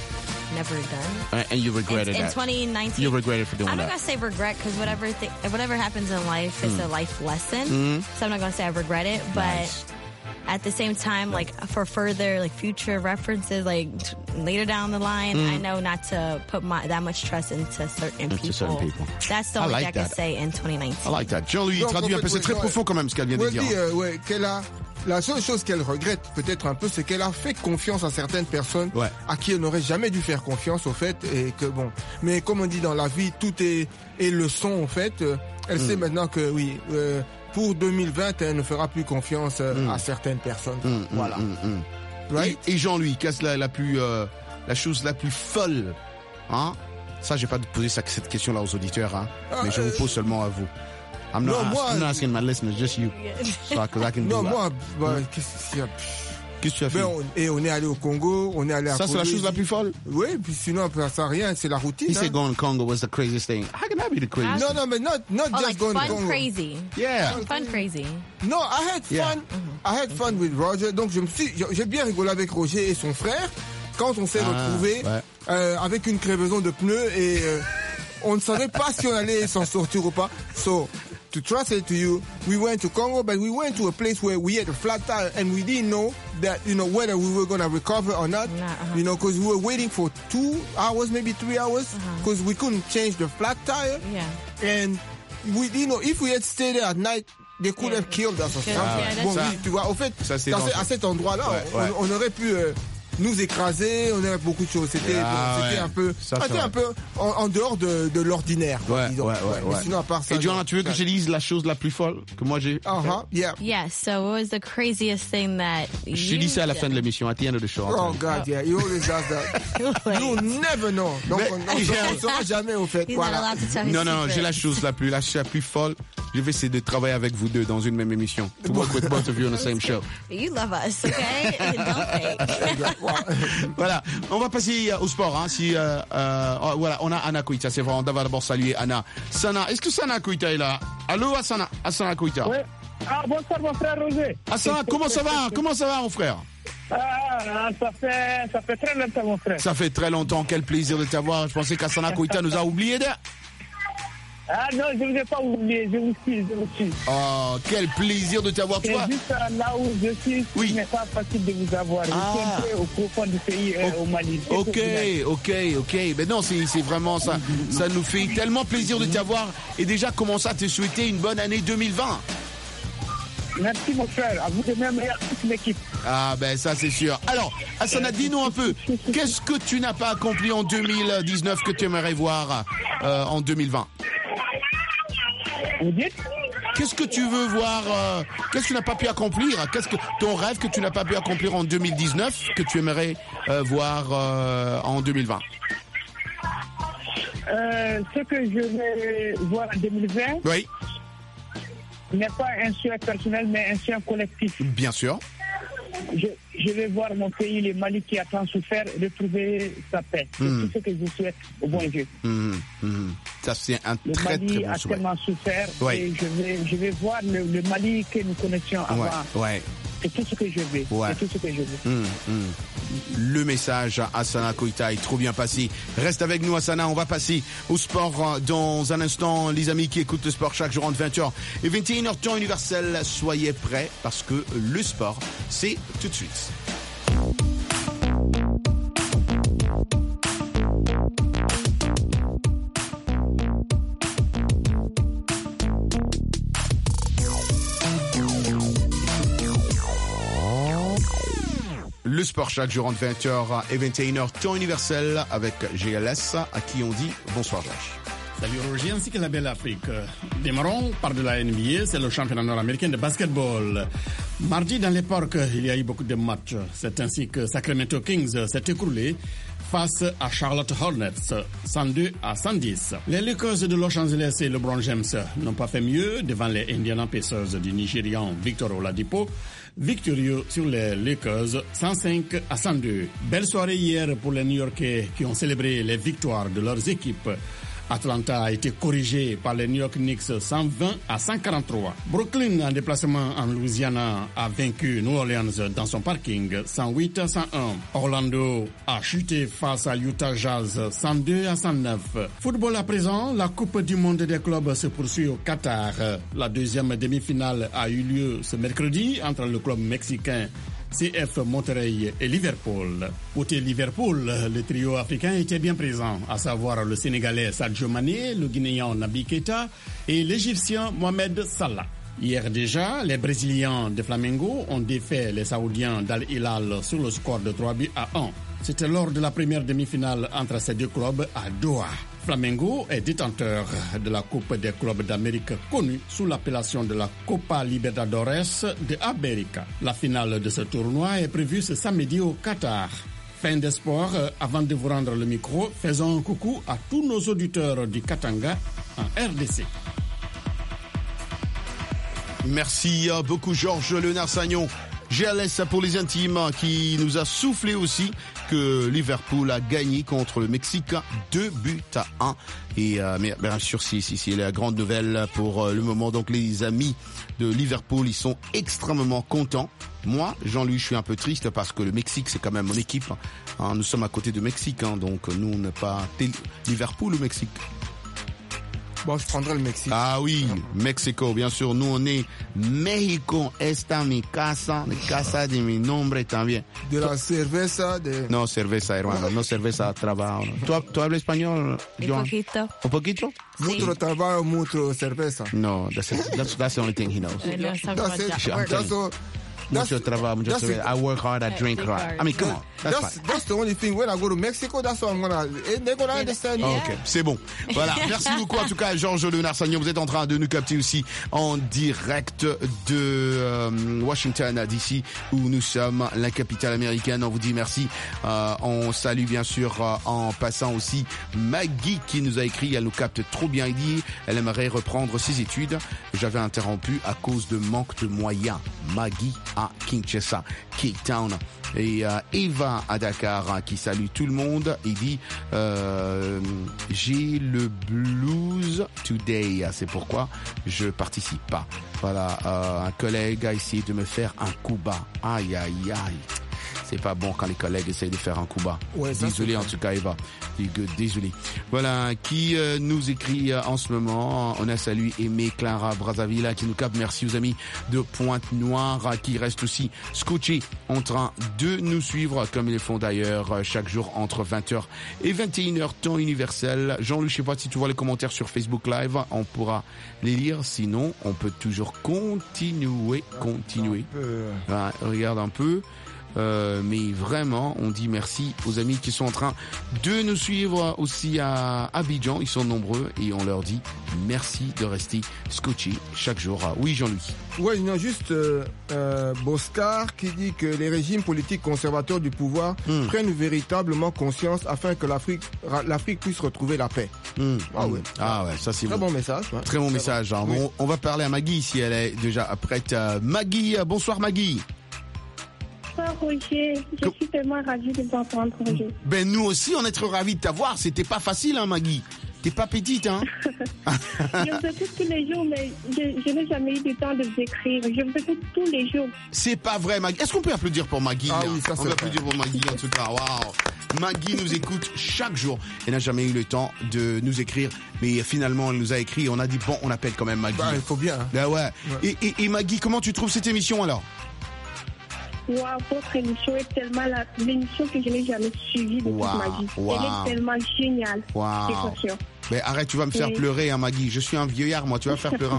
never done. Uh, and you regretted in, in that. twenty nineteen. You regretted for doing I'm not that. gonna say regret because whatever th- whatever happens in life is Mm. a life lesson. Mm. So I'm not gonna say I regret it, but Nice. at the same time, like for further like future references, like t- later down the line, Mm. I know not to put my that much trust into certain Into people. certain people. That's the I only like thing I can that. say in twenty nineteen. I like that. Jean-Louis, Donc, traduis en un peu. fait, C'est très ouais, profond quand même ce qu'elle vient de ouais, dire. dit, euh, ouais, qu'elle a, la seule chose qu'elle regrette peut-être un peu, c'est qu'elle a fait confiance à certaines personnes Ouais. à qui elle n'aurait jamais dû faire confiance au fait, et que bon. Mais comme on dit dans la vie, tout est, est leçon au fait. Euh, Elle Mm. sait maintenant que oui, euh, pour deux mille vingt, elle ne fera plus confiance euh, Mm. à certaines personnes. Mm, Voilà. mm, mm, mm. Right? Et, et Jean-Louis, qu'est-ce la, la plus, euh, la chose la plus folle, hein? Ça, j'ai pas de poser ça- cette question-là aux auditeurs, hein. Ah, Mais je vous euh, pose seulement à vous. I'm not, non, ask- moi- I'm not asking my listeners, just you. So, cause I can Non, do that. moi, bah, Mm. qu'est-ce qu'il y a? Qu'est-ce que tu as fait? Ben, on, et on est allé au Congo, on est allé à Ça, c'est la Congo, chose la plus folle? Oui, puis sinon, après ça, rien, c'est la routine. He hein. said going to Congo was the craziest thing. How can that be the craziest? No, no, but not, not Oh, just like going to fun Congo. crazy. Yeah. Fun crazy. No, I had Yeah. fun. I had fun with Roger. Donc, je me suis, j'ai bien rigolé avec Roger et son frère quand on s'est Ah, retrouvés ouais. euh, avec une crevaison de pneus et euh, on ne savait pas si on allait s'en sortir ou pas. So, to translate to you, we went to Congo, but we went to a place where we had a flat tire and we didn't know that, you know, whether we were going to recover or not, you know, because we were waiting for two hours, maybe three hours, because we couldn't change the flat tire. Yeah. And we, you know, if we had stayed there at night, they could have killed us or something. Ah, yeah, Bon, that's- oui, tu vois, au fait, Ça, c'est dans ce- dangereux. à cet endroit-là, Ouais, on, ouais. on aurait pu euh, nous écraser, on aurait beaucoup de choses. C'était, Ah, bon, c'était ouais. un peu, Ça, c'était c'est un peu en, en dehors de, de l'ordinaire, quoi, Ouais, disons. ouais, ouais, Mais ouais. sinon, à part ça. Et Joanna, non. tu veux que je dise la chose la plus folle que moi j'ai? Uh-huh, yeah. Yeah. So, what was the craziest thing that Je te you dis ça à la did? fin de l'émission, at the end of the show. Oh Anthony. God, yeah, he always does that. You'll never know. Donc, Mais- on ne saura jamais, au fait. He's not Voilà. allowed to tell his Non, non, secret. j'ai la chose la plus, la, la plus folle. Je vais essayer de travailler avec vous deux dans une même émission. To work with both of you on the same show. You love us, okay? Don't fake. Voilà, on va passer euh, au sport. Hein, si, euh, euh, oh, voilà, on a Anna Koita. C'est vrai, on va d'abord saluer Anna. Sana, est-ce que Sana Koita est là? Allô, Asana, Asana Koita. Ouais. Ah, bonsoir, mon frère Roger. Asana, comment ça va? Comment ça va, mon frère? Ah, ça fait, ça fait très longtemps, mon frère. Ça fait très longtemps. Quel plaisir de t'avoir. Je pensais qu'Asana Koita nous a oubliés. De... Ah non, je ne vous ai pas oublié, je vous suis, je vous suis. Oh, quel plaisir de t'avoir, C'est toi. juste euh, là où je suis, Oui. ce n'est pas facile de vous avoir. Ah. Je suis un peu au profond du pays, euh, au Mali. C'est Ok, ce que vous ok, ok. Mais non, c'est c'est vraiment ça. Ça nous fait tellement plaisir de t'avoir. Et déjà, commence à te souhaiter une bonne année deux mille vingt. Merci, mon frère. À vous de même et à toute l'équipe. Ah ben ça c'est sûr. Alors, Asana, dis-nous un peu, qu'est-ce que tu n'as pas accompli en deux mille dix-neuf que tu aimerais voir euh, en deux mille vingt? Vous dites? Qu'est-ce que tu veux voir euh, Qu'est-ce que tu n'as pas pu accomplir? Qu'est-ce que ton rêve que tu n'as pas pu accomplir en deux mille dix-neuf que tu aimerais euh, voir euh, en deux mille vingt? Euh, ce que je vais voir en deux mille vingt Oui, n'est pas un souhait personnel, mais un souhait collectif. bien sûr. Je, je vais voir mon pays, le Mali, qui a tant souffert, retrouver sa paix. C'est Mm. tout ce que je souhaite au bon Dieu. Mhm, mhm. Ça c'est un Le très Mali très a bon souhait. tellement souffert Oui. et je vais, je vais voir le, le Mali que nous connaissions avant. Ouais, ouais. C'est tout ce que je veux. Ouais. C'est tout ce que je veux. Hum, hum. Le message à Asana Koita est trop bien passé. Reste avec nous, Asana. On va passer au sport dans un instant. Les amis qui écoutent le sport chaque jour entre vingt heures et vingt et une heures temps universel, soyez prêts parce que le sport, c'est tout de suite. Le sport chaque jour entre vingt heures et vingt et une heures temps universel avec G L S à qui on dit bonsoir Josh. Salut Roger ainsi que la belle Afrique. Démarrons par de la N B A, c'est le championnat nord-américain de basketball. Mardi dans les parcs, il y a eu beaucoup de matchs. C'est ainsi que Sacramento Kings s'est écroulé face à Charlotte Hornets, cent deux à cent dix. Les Lakers de Los Angeles et LeBron James n'ont pas fait mieux devant les Indiana Pacers du Nigérian Victor Oladipo, victorieux sur les Lakers cent cinq à cent deux. Belle soirée hier pour les New-Yorkais qui ont célébré les victoires de leurs équipes. Atlanta a été corrigé par les New York Knicks cent vingt à cent quarante-trois. Brooklyn, en déplacement en Louisiana, a vaincu New Orleans dans son parking cent huit à cent un. Orlando a chuté face à Utah Jazz cent deux à cent neuf. Football à présent, la Coupe du monde des clubs se poursuit au Qatar. La deuxième demi-finale a eu lieu ce mercredi entre le club mexicain C F Monterrey et Liverpool. Côté Liverpool, le trio africain était bien présent, à savoir le Sénégalais Sadio Mané, le Guinéen Naby Keita et l'Égyptien Mohamed Salah. Hier déjà, les Brésiliens de Flamengo ont défait les Saoudiens d'Al Hilal sur le score de trois buts à un. C'était lors de la première demi-finale entre ces deux clubs à Doha. Flamengo est détenteur de la Coupe des clubs d'Amérique connue sous l'appellation de la Copa Libertadores de América. La finale de ce tournoi est prévue ce samedi au Qatar. Fin des sports, avant de vous rendre le micro, faisons un coucou à tous nos auditeurs du Katanga en R D C. Merci beaucoup Georges Léonard Sagnon. G L S pour les intimes qui nous a soufflé aussi que Liverpool a gagné contre le Mexique deux buts à un. Et euh, mais bien sûr, si, si, si, la grande nouvelle pour euh, le moment. Donc les amis de Liverpool, ils sont extrêmement contents. Moi, Jean-Louis, je suis un peu triste parce que le Mexique, c'est quand même mon équipe. Hein, nous sommes à côté de Mexique, hein, donc nous, on n'est pas Liverpool ou Mexique. Bon, je prendrai le Mexique. Ah oui, Mexico, bien sûr. Nous, on est México, esta mi casa, mi casa de mi nombre también. De la cerveza de... No, cerveza, hermano, no cerveza, trabajo. ¿Tú, ¿Tú hablas español, Un Joan? poquito. ¿Un poquito? Mucho trabajo, mucho cerveza. No, that's, it. that's, that's the only thing he knows. Uh, let's talk That's about it. that work. That's all. Mucho trabajo, mucho that's it. cerveza. I work hard, I drink hard. I mean, come on, that's That's, fine. that's the only thing. When I go to Mexico, that's what I'm gonna. They're gonna understand. Ah, ok, c'est bon. Voilà, merci beaucoup en tout cas Georges Léonard Sagnon. Vous êtes en train de nous capter aussi en direct de euh, Washington D C où nous sommes, la capitale américaine. On vous dit merci. Euh, on salue bien sûr euh, en passant aussi Maggie qui nous a écrit. Elle nous capte trop bien. Elle dit elle aimerait reprendre ses études. J'avais interrompu à cause de manque de moyens. Maggie à Kinshasa, Cape Town. Et euh, Eva à Dakar hein, qui salue tout le monde. Il dit euh, j'ai le blues today. C'est pourquoi je participe pas. Voilà, euh, un collègue a essayé de me faire un coup bas. Aïe aïe aïe. C'est pas bon quand les collègues essayent de faire un coup bas. Ouais, ça, désolé en tout cas Eva. Désolé. Voilà, qui euh, nous écrit euh, en ce moment. On a salué Aimé Clara Brazzaville qui nous capte. Merci aux amis de Pointe-Noire qui restent aussi scotchés en train de nous suivre comme ils le font d'ailleurs euh, chaque jour entre vingt heures et vingt et une heures temps universel. Jean-Louis, je sais pas si tu vois les commentaires sur Facebook Live. On pourra les lire. Sinon, on peut toujours continuer, continuer. Voilà, regarde un peu. Euh, mais vraiment, on dit merci aux amis qui sont en train de nous suivre aussi à Abidjan. Ils sont nombreux et on leur dit merci de rester scotchés chaque jour. Oui, Jean-Louis. Ouais, non, juste euh, euh, Boscar qui dit que les régimes politiques conservateurs du pouvoir Mm. prennent véritablement conscience afin que l'Afrique, l'Afrique puisse retrouver la paix. Mm. Ah ouais. Ah ouais, ça c'est Très bon. bon message. Ouais. Très bon message. hein. Oui. On, on va parler à Maggie si elle est déjà prête. Euh, Maggie, euh, bonsoir Maggie. Bonsoir Roger, je suis tellement ravie de vous entendre Roger. Ben nous aussi, on est très ravis de t'avoir. C'était pas facile, hein, Maggie. T'es pas petite, hein. Je vous écoute tous les jours, mais je, je n'ai jamais eu le temps de vous écrire. Je vous écoute tous les jours. C'est pas vrai, Maggie. Est-ce qu'on peut applaudir pour Maggie? Ah là oui, ça, On c'est peut vrai. applaudir pour Maggie, en tout cas. Waouh. Maggie nous écoute chaque jour. Elle n'a jamais eu le temps de nous écrire, mais finalement, elle nous a écrit. Et on a dit bon, on appelle quand même Maggie. Bah, il faut bien. Hein. Ben ouais. Ouais. Et, et, et Maggie, comment tu trouves cette émission alors? Wow, votre émission est tellement la, l'émission que je n'ai jamais suivie de Wow, toute ma vie. wow. Elle est tellement géniale. Wow. C'est sûr. Ben arrête, tu vas me faire Oui. pleurer, hein, Maggie. Je suis un vieillard, moi. Tu vas me faire pleurer.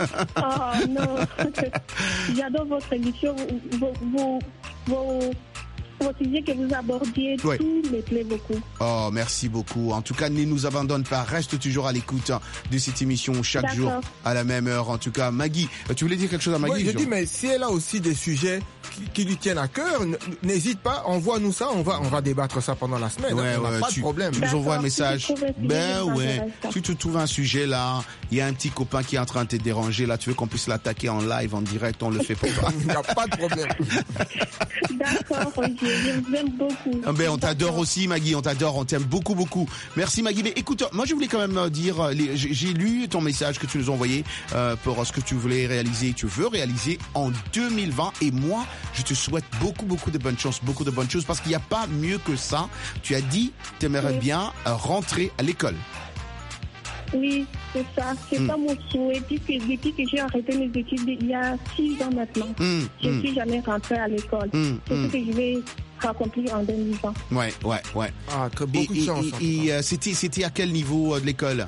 Oh non. J'adore votre émission. Vos, vos, vos, vos sujets que vous abordiez, Ouais. tout me plaît beaucoup. Oh, merci beaucoup. En tout cas, ne nous abandonne pas. Reste toujours à l'écoute hein, de cette émission chaque D'accord. jour à la même heure. En tout cas, Maggie, tu voulais dire quelque chose à Maggie? Ouais, je Jean dis, mais si elle a aussi des sujets qui, qui lui tiennent à cœur, n- n'hésite pas, envoie-nous ça, on va, on va débattre ça pendant la semaine. Ouais, hein, on n'a ouais, pas tu, de problème. tu nous envoies un message. Si tu trouves un sujet, Ben ça ouais, m'intéresse, ça. si tu trouves un sujet là, il y a un petit copain qui est en train de te déranger là, tu veux qu'on puisse l'attaquer en live, en direct, on le fait pour toi. Il n'y a pas de problème. D'accord, Roger, je vous aime beaucoup. Ah ben, on t'adore aussi, Maggie, on t'adore, on t'aime beaucoup, beaucoup. Merci, Maggie. Mais écoute, moi, je voulais quand même euh, dire, euh, les- j'ai j'ai lu ton message que tu nous as envoyé euh, pour euh, ce que tu voulais réaliser, tu veux réaliser en deux mille vingt. Et moi, je te souhaite beaucoup, beaucoup de bonnes chances, beaucoup de bonnes choses, parce qu'il n'y a pas mieux que ça. Tu as dit, tu aimerais Oui. bien euh, rentrer à l'école. Oui, c'est ça. C'est Mm. pas mon souhait. Depuis que, depuis que j'ai arrêté mes études il y a six ans maintenant, Mm, je ne mm. suis jamais rentrée à l'école. Mm, C'est mm. ce que je vais accomplir en deux mille vingt. Ouais, ouais, ouais. Ah, très Et, beaucoup de et- chance. et- et, euh, c'était, c'était à quel niveau euh, de l'école?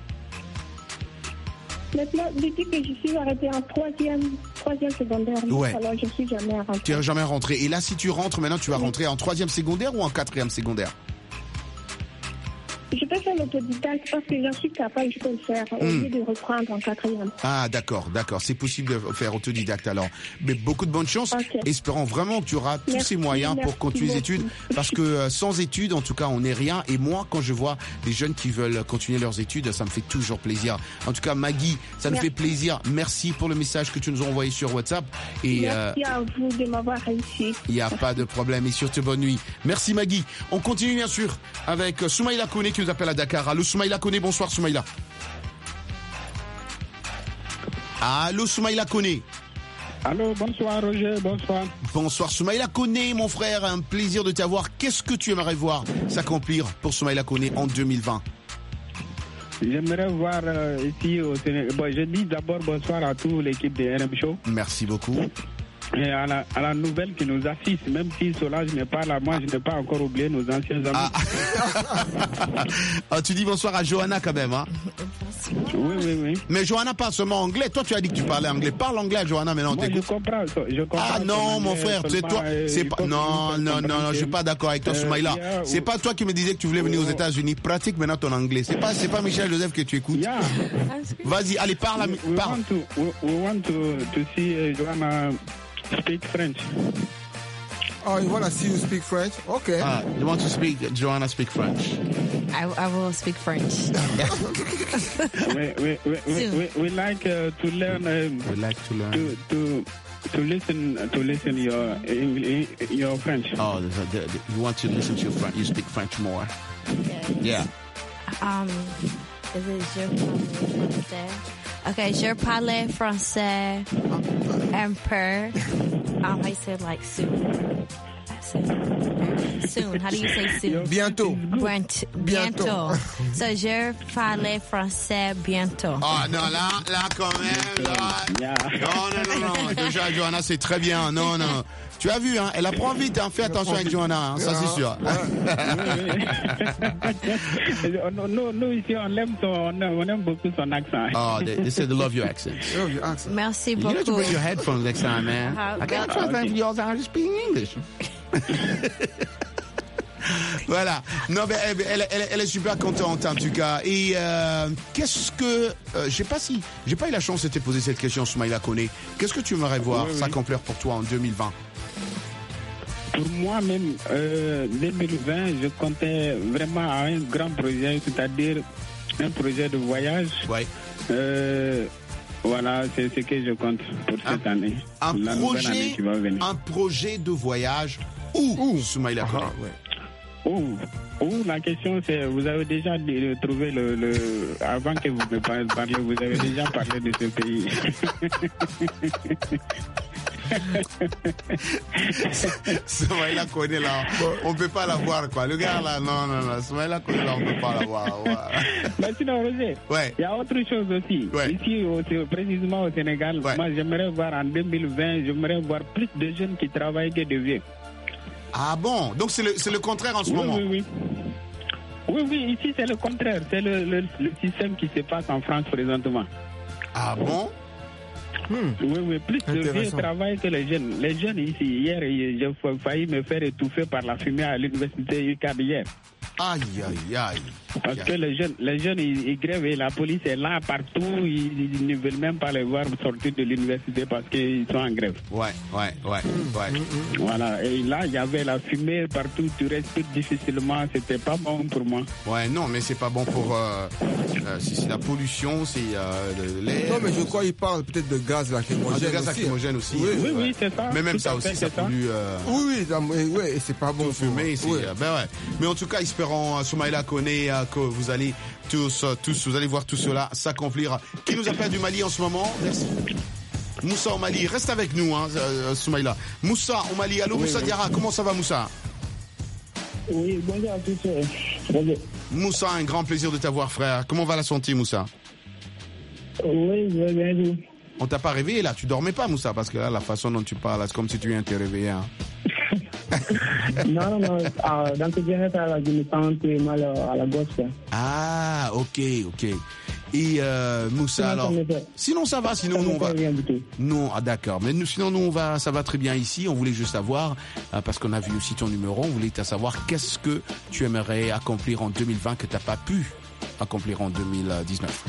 Maintenant, depuis que je suis arrêtée en troisième, troisième secondaire, Ouais. alors je ne suis jamais rentrée. Tu n'es jamais rentré. Et là, si tu rentres maintenant, tu vas rentrer en troisième secondaire ou en quatrième secondaire? Je peux faire l'autodidacte parce que j'en suis capable, je peux le faire au Mm. lieu de reprendre en quatrième. Ah, d'accord, d'accord. C'est possible de faire autodidacte alors. Mais beaucoup de bonne chance. Ok. Espérons vraiment que tu auras tous Merci, ces moyens pour merci continuer les beaucoup. études. Parce que euh, sans études, en tout cas, on n'est rien. Et moi, quand je vois des jeunes qui veulent continuer leurs études, ça me fait toujours plaisir. En tout cas, Maggie, ça me Merci. fait plaisir. Merci pour le message que tu nous as envoyé sur WhatsApp. Et euh, Merci à vous de m'avoir réussi. il n'y a pas de problème. Et surtout, bonne nuit. Merci, Maggie. On continue, bien sûr, avec euh, Soumaïla Kone qui nous appelle à Dakar. Allô, Soumaïla Kone. Bonsoir, Soumaïla. Allô, Soumaïla Kone. Allô, bonsoir Roger, bonsoir. Bonsoir Soumaïla Kone, mon frère, un plaisir de t'avoir. Qu'est-ce que tu aimerais voir s'accomplir pour Soumaïla Kone en deux mille vingt? J'aimerais voir euh, ici au Sénégal. Bon, je dis d'abord bonsoir à toute l'équipe de R M Show. Merci beaucoup. Et à la, à la nouvelle qui nous assiste, même si Solange n'est pas là, moi je n'ai pas encore oublié nos anciens amis. Ah, Ah, tu dis bonsoir à Johanna quand même, hein? Oui, oui, oui. Mais Johanna parle seulement anglais. Toi, tu as dit que tu parlais anglais. Parle anglais à Johanna maintenant. Moi, je t'écoutes. comprends, je comprends. Ah non, son mon anglais frère, c'est seulement, toi. euh, C'est il pas. faut que Non, vous non, non, non, je suis pas d'accord avec toi, Euh, Soumaïla. yeah, C'est ou- pas toi qui me disais que tu voulais venir aux ou- États-Unis. Pratique maintenant ton anglais. C'est pas, c'est pas Michel Joseph que tu écoutes. Yeah. Vas-y, allez, parle. à mi- We, we parle. want to, we, we want to, to see uh, Joanna speak French. Oh, you want to see you speak French? Okay. Ah, you want to speak? Johanna speak French. I, I will speak French. we, we, we, we, Soon. we, we like uh, to learn. Um, We like to learn. to to to listen to listen your English, your French. Oh, the, the, the, you want to listen to your French? You speak French more. Yeah. Um, is it je parle français? Okay, je parle français un peu. Um, I said like soon. I said soon. How do you say soon? Bientôt. Bientôt. Bientôt. So je parle français bientôt. Oh non, là, là quand même, là. Non, non, non, non. Déjà, Johanna, c'est très bien. Non, non. Tu as vu, hein, elle apprend vite, hein. Fais attention avec Johanna, hein, ça c'est sûr. nous, nous, nous, ici, on aime, son, on aime, on aime beaucoup son accent. Oh, they, they said they love your accent. Love your accent. Merci You need to beaucoup. bring your headphones next time, man. Uh-huh. I can't try to find you all the time speaking English. Voilà. Non, mais elle, elle, elle, elle est super contente en tout cas. Et euh, qu'est-ce que, euh, je sais pas si, j'ai pas eu la chance de te poser cette question, Soumaïla Kone. Qu'est-ce que tu aimerais voir Oui, oui. s'accomplir pour toi en deux mille vingt? Pour moi-même, euh, deux mille vingt, je comptais vraiment à un grand projet, c'est-à-dire un projet de voyage. Ouais. Euh, voilà, c'est ce que je compte pour cette année. Un La nouvelle année projet, qui va venir. un projet de voyage où, Soumaïla Kone? Oh, oh, la question c'est, vous avez déjà dit- trouvé le, le, avant que vous me par- parliez, vous avez déjà parlé de ce pays. Soumaïla Kone là, on peut pas la voir quoi. Le gars là, non, non, non, Soumaïla Kone là, on peut pas la voir. Ouais. Mais sinon, Roger, Ouais. il y a autre chose aussi. Ouais. Ici, au, précisément au Sénégal, Ouais. moi j'aimerais voir en deux mille vingt, j'aimerais voir plus de jeunes qui travaillent que de vieux. Ah bon? Donc c'est le, c'est le contraire en ce Oui, moment. oui, oui. Oui, oui, ici c'est le contraire. C'est le, le, le système qui se passe en France présentement. Ah bon? Oui, oui, plus de vieux Intéressant. travaillent que les jeunes. Les jeunes ici, hier, j'ai failli me faire étouffer par la fumée à l'université U C A D hier. Aïe, aïe, aïe. Parce que les jeunes, les jeunes ils, ils grèvent et la police est là partout. Ils, ils ne veulent même pas les voir sortir de l'université parce qu'ils sont en grève. Ouais, ouais, ouais, ouais. Voilà. Et là, il y avait la fumée partout. Tu respires difficilement. C'était pas bon pour moi. Ouais, non, mais c'est pas bon pour. Euh, euh, si c'est la pollution, c'est euh, l'air. Non, mais je crois qu'il parle peut-être de gaz lacrymogène. Ah, de gaz aussi, lacrymogène aussi. Oui, oui, ouais. oui, c'est ça. Mais même Tout ça à aussi, fait, ça c'est ça. pollue. Euh... Oui, oui, non, mais, ouais, et c'est pas bon. Tout fumé, c'est. Ouais. Euh, ben ouais. Mais en tout cas, espérons, euh, Soumaïla connaît euh, que vous allez tous, euh, tous, vous allez voir tout cela s'accomplir. Qui nous appelle du Mali en ce moment? Merci. Moussa au Mali, reste avec nous, hein, euh, Soumaïla. Moussa au Mali, allô, Oui, Moussa oui. Diarra, comment ça va, Moussa? Oui, bonjour à tous. euh, bonjour. Moussa, un grand plaisir de t'avoir, frère. Comment va la santé, Moussa? Oui, je vais bien vous. On t'a pas réveillé là, tu dormais pas, Moussa, parce que là, la façon dont tu parles, c'est comme si tu viens de te réveiller. Hein. Non, non, non. euh, dans ce bien-être, là, je me sens un peu mal à la gauche. quoi. Ah, ok, ok. Et euh, Moussa, Sinon, alors, ça me fait- sinon ça va, sinon ça nous me on va. fait rien du tout. Non, ah d'accord. Mais nous, sinon nous on va, ça va très bien ici. On voulait juste savoir, euh, parce qu'on a vu aussi ton numéro, on voulait te savoir qu'est-ce que tu aimerais accomplir en deux mille vingt que t'as pas pu accomplir en deux mille dix-neuf.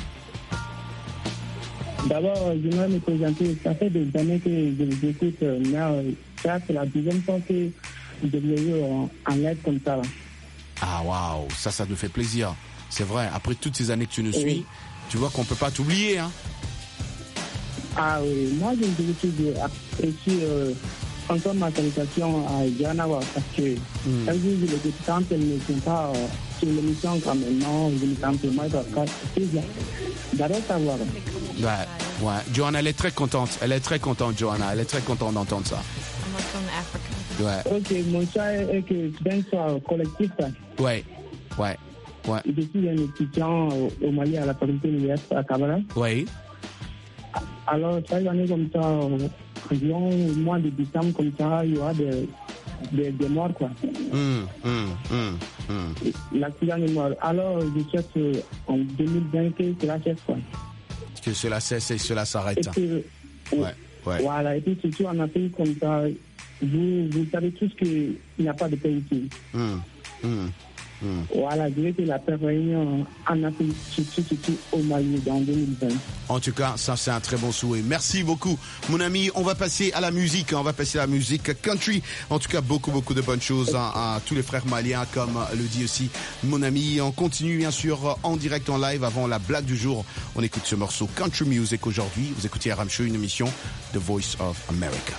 D'abord, je voudrais me présenter. Ça fait des années que je vous écoute, euh, mais euh, ça, c'est la deuxième fois que je viens en, en lettre comme ça. Là. Ah waouh, ça, ça nous fait plaisir. C'est vrai. Après toutes ces années que tu nous Oui. suis, tu vois qu'on peut pas t'oublier, hein. Ah oui, moi, je me suis dit, apprécier euh, encore ma salutation à Diana parce que Mm. elle dit que les quand elles ne sont pas euh, sur l'émission comme non, je me sens vraiment d'accord. C'est bien. D'abord, savoir. Ouais, ouais. Johanna, elle est très contente. Elle est très contente, Johanna. Elle est très contente d'entendre ça. I'm like from Africa. Ouais, Ok, mon choix est que d'un soir collectif, ça. ouais, ouais, ouais. Je suis un étudiant au, au Mali à la faculté universitaire à Kabbalah. Oui. Alors, chaque année comme ça, euh, environ au mois de décembre, comme ça, il y aura des, des, des morts, quoi. Hum, hum, hum, hum. L'accident est mort. Alors, je cherche euh, en deux mille vingt que cela cesse, quoi. Que cela cesse et cela Et s'arrête. puis, Ouais, ouais. voilà, et puis surtout en Afrique comme ça, vous, vous savez tous qu'il n'y a pas de paix ici. Hum, hum, hum. Voilà, je vais que la paix règne en Afrique, surtout, surtout au Mali dans deux mille vingt. En tout cas, ça c'est un très bon souhait. Merci beaucoup, mon ami. On va passer à la musique. On va passer à la musique country. En tout cas, beaucoup, beaucoup de bonnes choses à, à tous les frères maliens, comme le dit aussi mon ami. On continue bien sûr en direct, en live, avant la blague du jour. On écoute ce morceau Country Music aujourd'hui. Vous écoutez R M Show, une émission The Voice of America.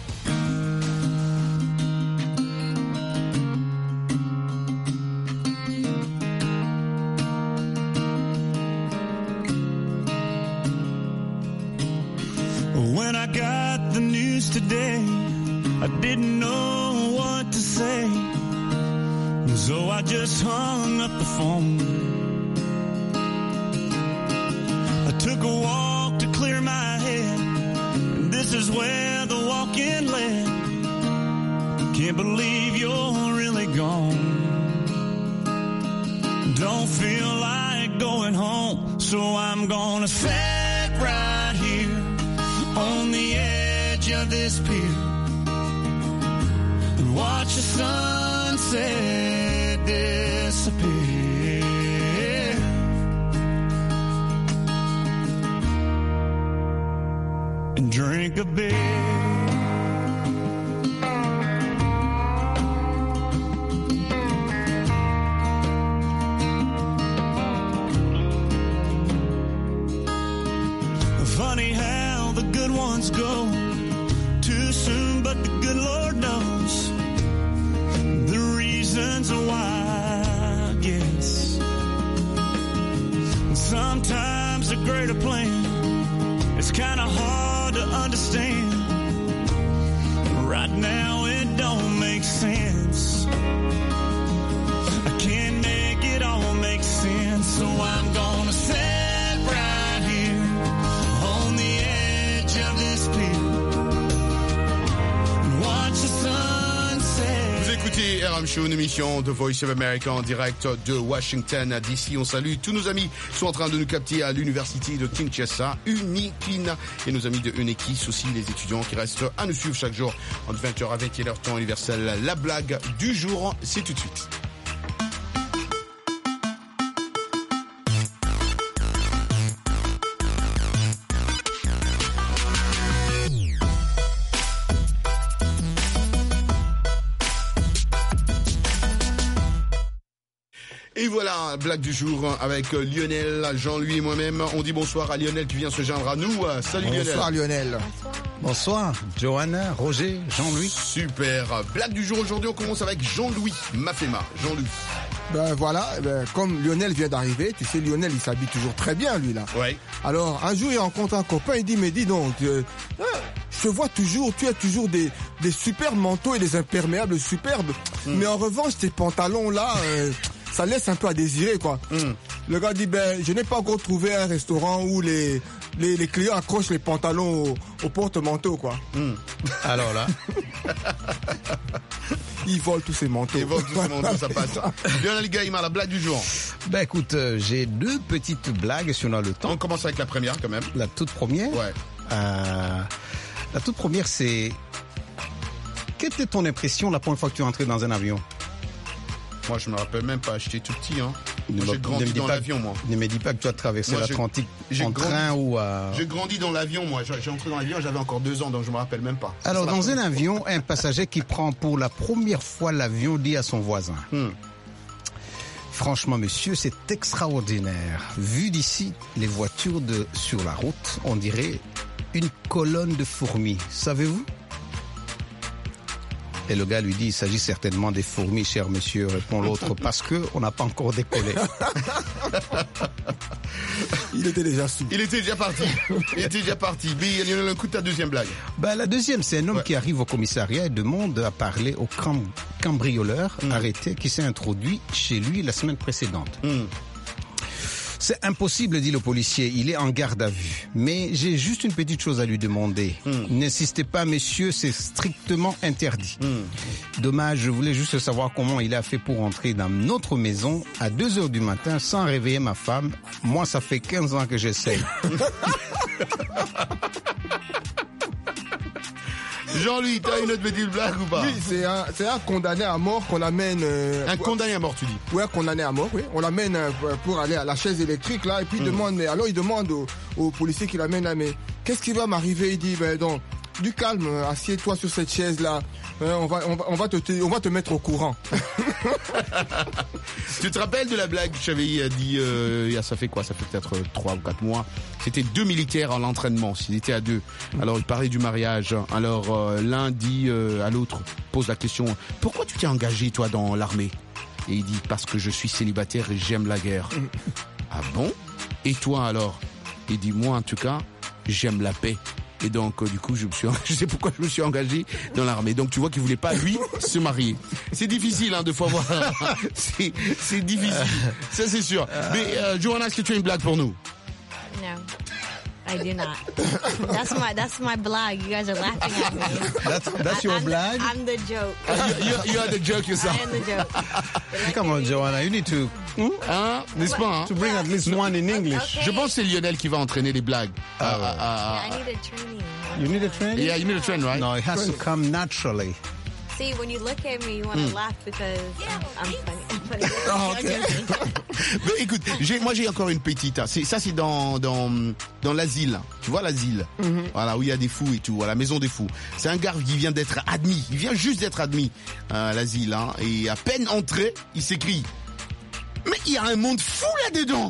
When I got the news today, I didn't know what to say. So I just hung up the phone. I took a walk to clear my head. And this is where the walk-in led. Can't believe you're really gone. Don't feel like going home, so I'm gonna sit right here on the edge of this pier and watch the sunset disappear and drink a beer. Funny how the good ones go too soon, but the good Lord knows the reasons why, I guess. Sometimes a greater plan is kind of hard to understand. Right now it don't make sense. I can't make it all make sense, so I'm gonna sit right here on the edge of this pier and watch the sunset. Vous écoutez R M Show, une émission de Voice of America en direct de Washington D C. On salue tous nos amis qui sont en train de nous capter à l'université de Kinshasa, Unikina, et nos amis de Unekis aussi, les étudiants qui restent à nous suivre chaque jour entre vingt heures à vingt et une heures temps universel. La blague du jour, c'est tout de suite. La blague du jour avec Lionel, Jean-Louis et moi-même. On dit bonsoir à Lionel qui vient se joindre à nous. Salut Lionel. Bonsoir Lionel. Bonsoir, Johanna, Roger, Jean-Louis. Super. Blague du jour aujourd'hui, on commence avec Jean-Louis Mafema. Jean-Louis. Ben voilà, ben, comme Lionel vient d'arriver, tu sais, Lionel, il s'habille toujours très bien, lui, là. Ouais. Alors, un jour, il rencontre un copain, il dit, mais dis donc, euh, je te vois toujours, tu as toujours des, des super manteaux et des imperméables superbes, mm. mais en revanche, tes pantalons, là, euh, ça laisse un peu à désirer, quoi. Mm. Le gars dit, ben, je n'ai pas encore trouvé un restaurant où les, les, les clients accrochent les pantalons au, au porte-manteau, quoi. Mm. Alors là... Ils volent tous ces manteaux. Ils volent tous ces manteaux, ça passe. Lionel Gaïma, la blague du jour. Ben écoute, euh, j'ai deux petites blagues si on a le temps. On commence avec la première quand même. La toute première. Ouais. Euh, la toute première, c'est... Quelle était ton impression la première fois que tu es entré dans un avion? Moi, je me rappelle même pas. J'étais tout petit, hein. Ne Moi, j'ai grandi dans pas, l'avion, moi. Ne me dis pas que tu as traversé moi, l'Atlantique en grandi, train ou à... J'ai grandi dans l'avion, moi. J'ai entré dans l'avion, j'avais encore deux ans, donc je me rappelle même pas. Alors, dans un avion, un passager qui prend pour la première fois l'avion dit à son voisin. Hmm. Franchement, monsieur, c'est extraordinaire. Vu d'ici, les voitures de, sur la route, on dirait une colonne de fourmis. Savez-vous? Et le gars lui dit, il s'agit certainement des fourmis, cher monsieur, répond l'autre, parce que on n'a pas encore décollé. Il était déjà sous. Il était déjà parti. Il était déjà parti. Bi, il y en a un coup de ta deuxième blague. Ben, la deuxième, c'est un homme ouais. qui arrive au commissariat et demande à parler au cam- cambrioleur mmh. arrêté qui s'est introduit chez lui la semaine précédente. Mmh. C'est impossible, dit le policier, il est en garde à vue. Mais j'ai juste une petite chose à lui demander. Mm. N'insistez pas, messieurs, c'est strictement interdit. Mm. Dommage, je voulais juste savoir comment il a fait pour entrer dans notre maison à deux heures du matin sans réveiller ma femme. Moi, ça fait quinze ans que j'essaye. Jean-Louis, t'as une autre petite blague ou pas? Oui, c'est un, c'est un condamné à mort qu'on amène... Euh, un condamné à mort, tu dis? Oui, un condamné à mort, oui. On l'amène euh, pour aller à la chaise électrique, là, et puis il mmh. demande... Mais alors, il demande au, au policier qui l'amène là, mais qu'est-ce qui va m'arriver? Il dit, ben donc, du calme, assieds-toi sur cette chaise-là. Euh, on, va, on, va, on, va te, on va te mettre au courant. Tu te rappelles de la blague que j'avais dit, euh, ça fait quoi? Ça fait peut-être trois ou quatre mois. C'était deux militaires en entraînement, ils étaient à deux. Alors, ils parlaient du mariage. Alors, euh, l'un dit euh, à l'autre, pose la question, pourquoi tu t'es engagé, toi, dans l'armée? Et il dit, parce que je suis célibataire et j'aime la guerre. Ah bon? Et toi, alors? Il dit, moi, en tout cas, j'aime la paix. Et donc, euh, du coup, je me suis, je sais pourquoi je me suis engagé dans l'armée. Donc, tu vois qu'il voulait pas, lui, se marier. C'est difficile, hein, de fois voir. c'est, c'est difficile. Ça, c'est sûr. Mais, euh, Johanna, est-ce que tu as une blague pour nous? No. I do not. That's my that's my blog. You guys are laughing at me. That's that's your I'm, blog? I'm the joke. you, you, you are the joke yourself. I am the joke. Come on, Johanna, you need to... Hmm? Hein? N'est-ce pas, hein? To bring at least one in English. Okay. Je pense que c'est Lionel qui va entraîner les blagues. Ah, uh, ouais. uh, uh, I need a training. You need a training? Yeah, you need a training, right? No, it has to come naturally. See, when you look at me, you want to mm. laugh because I'm, I'm funny. I'm funny. Oh, okay. Mais écoute, j'ai, moi j'ai encore une petite. C'est, ça c'est dans dans dans l'asile. Tu vois l'asile, mm-hmm. voilà où il y a des fous et tout, à la maison des fous. C'est un gars qui vient d'être admis. Il vient juste d'être admis à l'asile, hein, et à peine entré, il s'écrie. Mais il y a un monde fou là-dedans.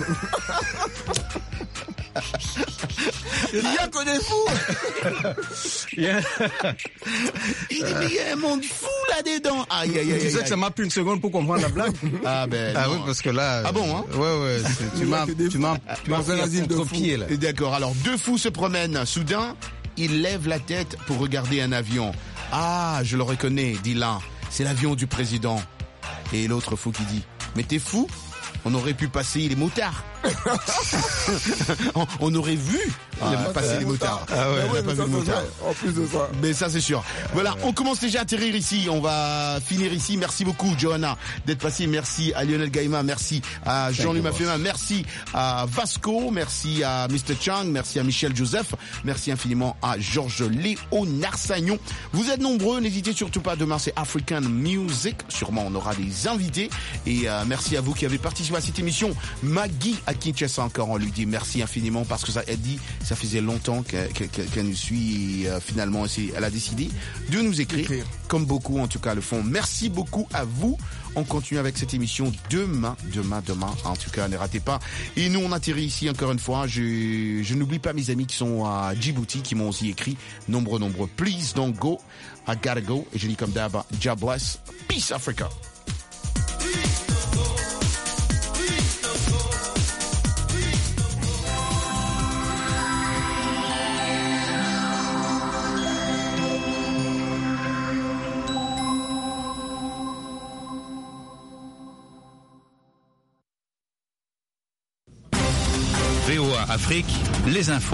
Il y a que des fous. Yeah. Il dit, mais il y a un monde fou là-dedans. Aïe, aïe, aïe. Tu sais que ça m'a pris une seconde pour comprendre la blague? Ah ben. Ah non. oui, parce que là. Ah bon, hein? Ouais, ouais. Tu m'as, tu m'as, tu m'as fait un contre-pied, là. D'accord. Alors, deux fous se promènent. Soudain, ils lèvent la tête pour regarder un avion. Ah, je le reconnais, dit l'un. C'est l'avion du président. Et l'autre fou qui dit, mais t'es fou? On aurait pu passer les motards. on, on aurait vu ah, les passer les motards. Ah ouais, on n'a pas vu le motard. En plus de ça. Mais ça, c'est sûr. Voilà, on commence déjà à atterrir ici. On va finir ici. Merci beaucoup, Johanna, d'être passé. Merci à Lionel Gaïma. Merci à Jean-Louis Mafema. Merci à Vasco. Merci à mister Chang. Merci à Michel Joseph. Merci infiniment à Georges Léonard Sagnon. Vous êtes nombreux. N'hésitez surtout pas. Demain, c'est African Music. Sûrement, on aura des invités. Et euh, merci à vous qui avez participé à cette émission. Maggie Kinshasa encore, on lui dit merci infiniment parce que ça, elle dit, ça faisait longtemps qu'elle, qu'elle, qu'elle nous suit. Euh, finalement, elle a décidé de nous écrire, écrire, comme beaucoup en tout cas le font. Merci beaucoup à vous. On continue avec cette émission demain, demain, demain. En tout cas, ne ratez pas. Et nous, on atterrit ici encore une fois. Je, je n'oublie pas mes amis qui sont à Djibouti, qui m'ont aussi écrit nombreux, nombreux. Please don't go. I gotta go. Et je dis comme d'hab, God bless. Peace Africa. V O A Afrique, les infos.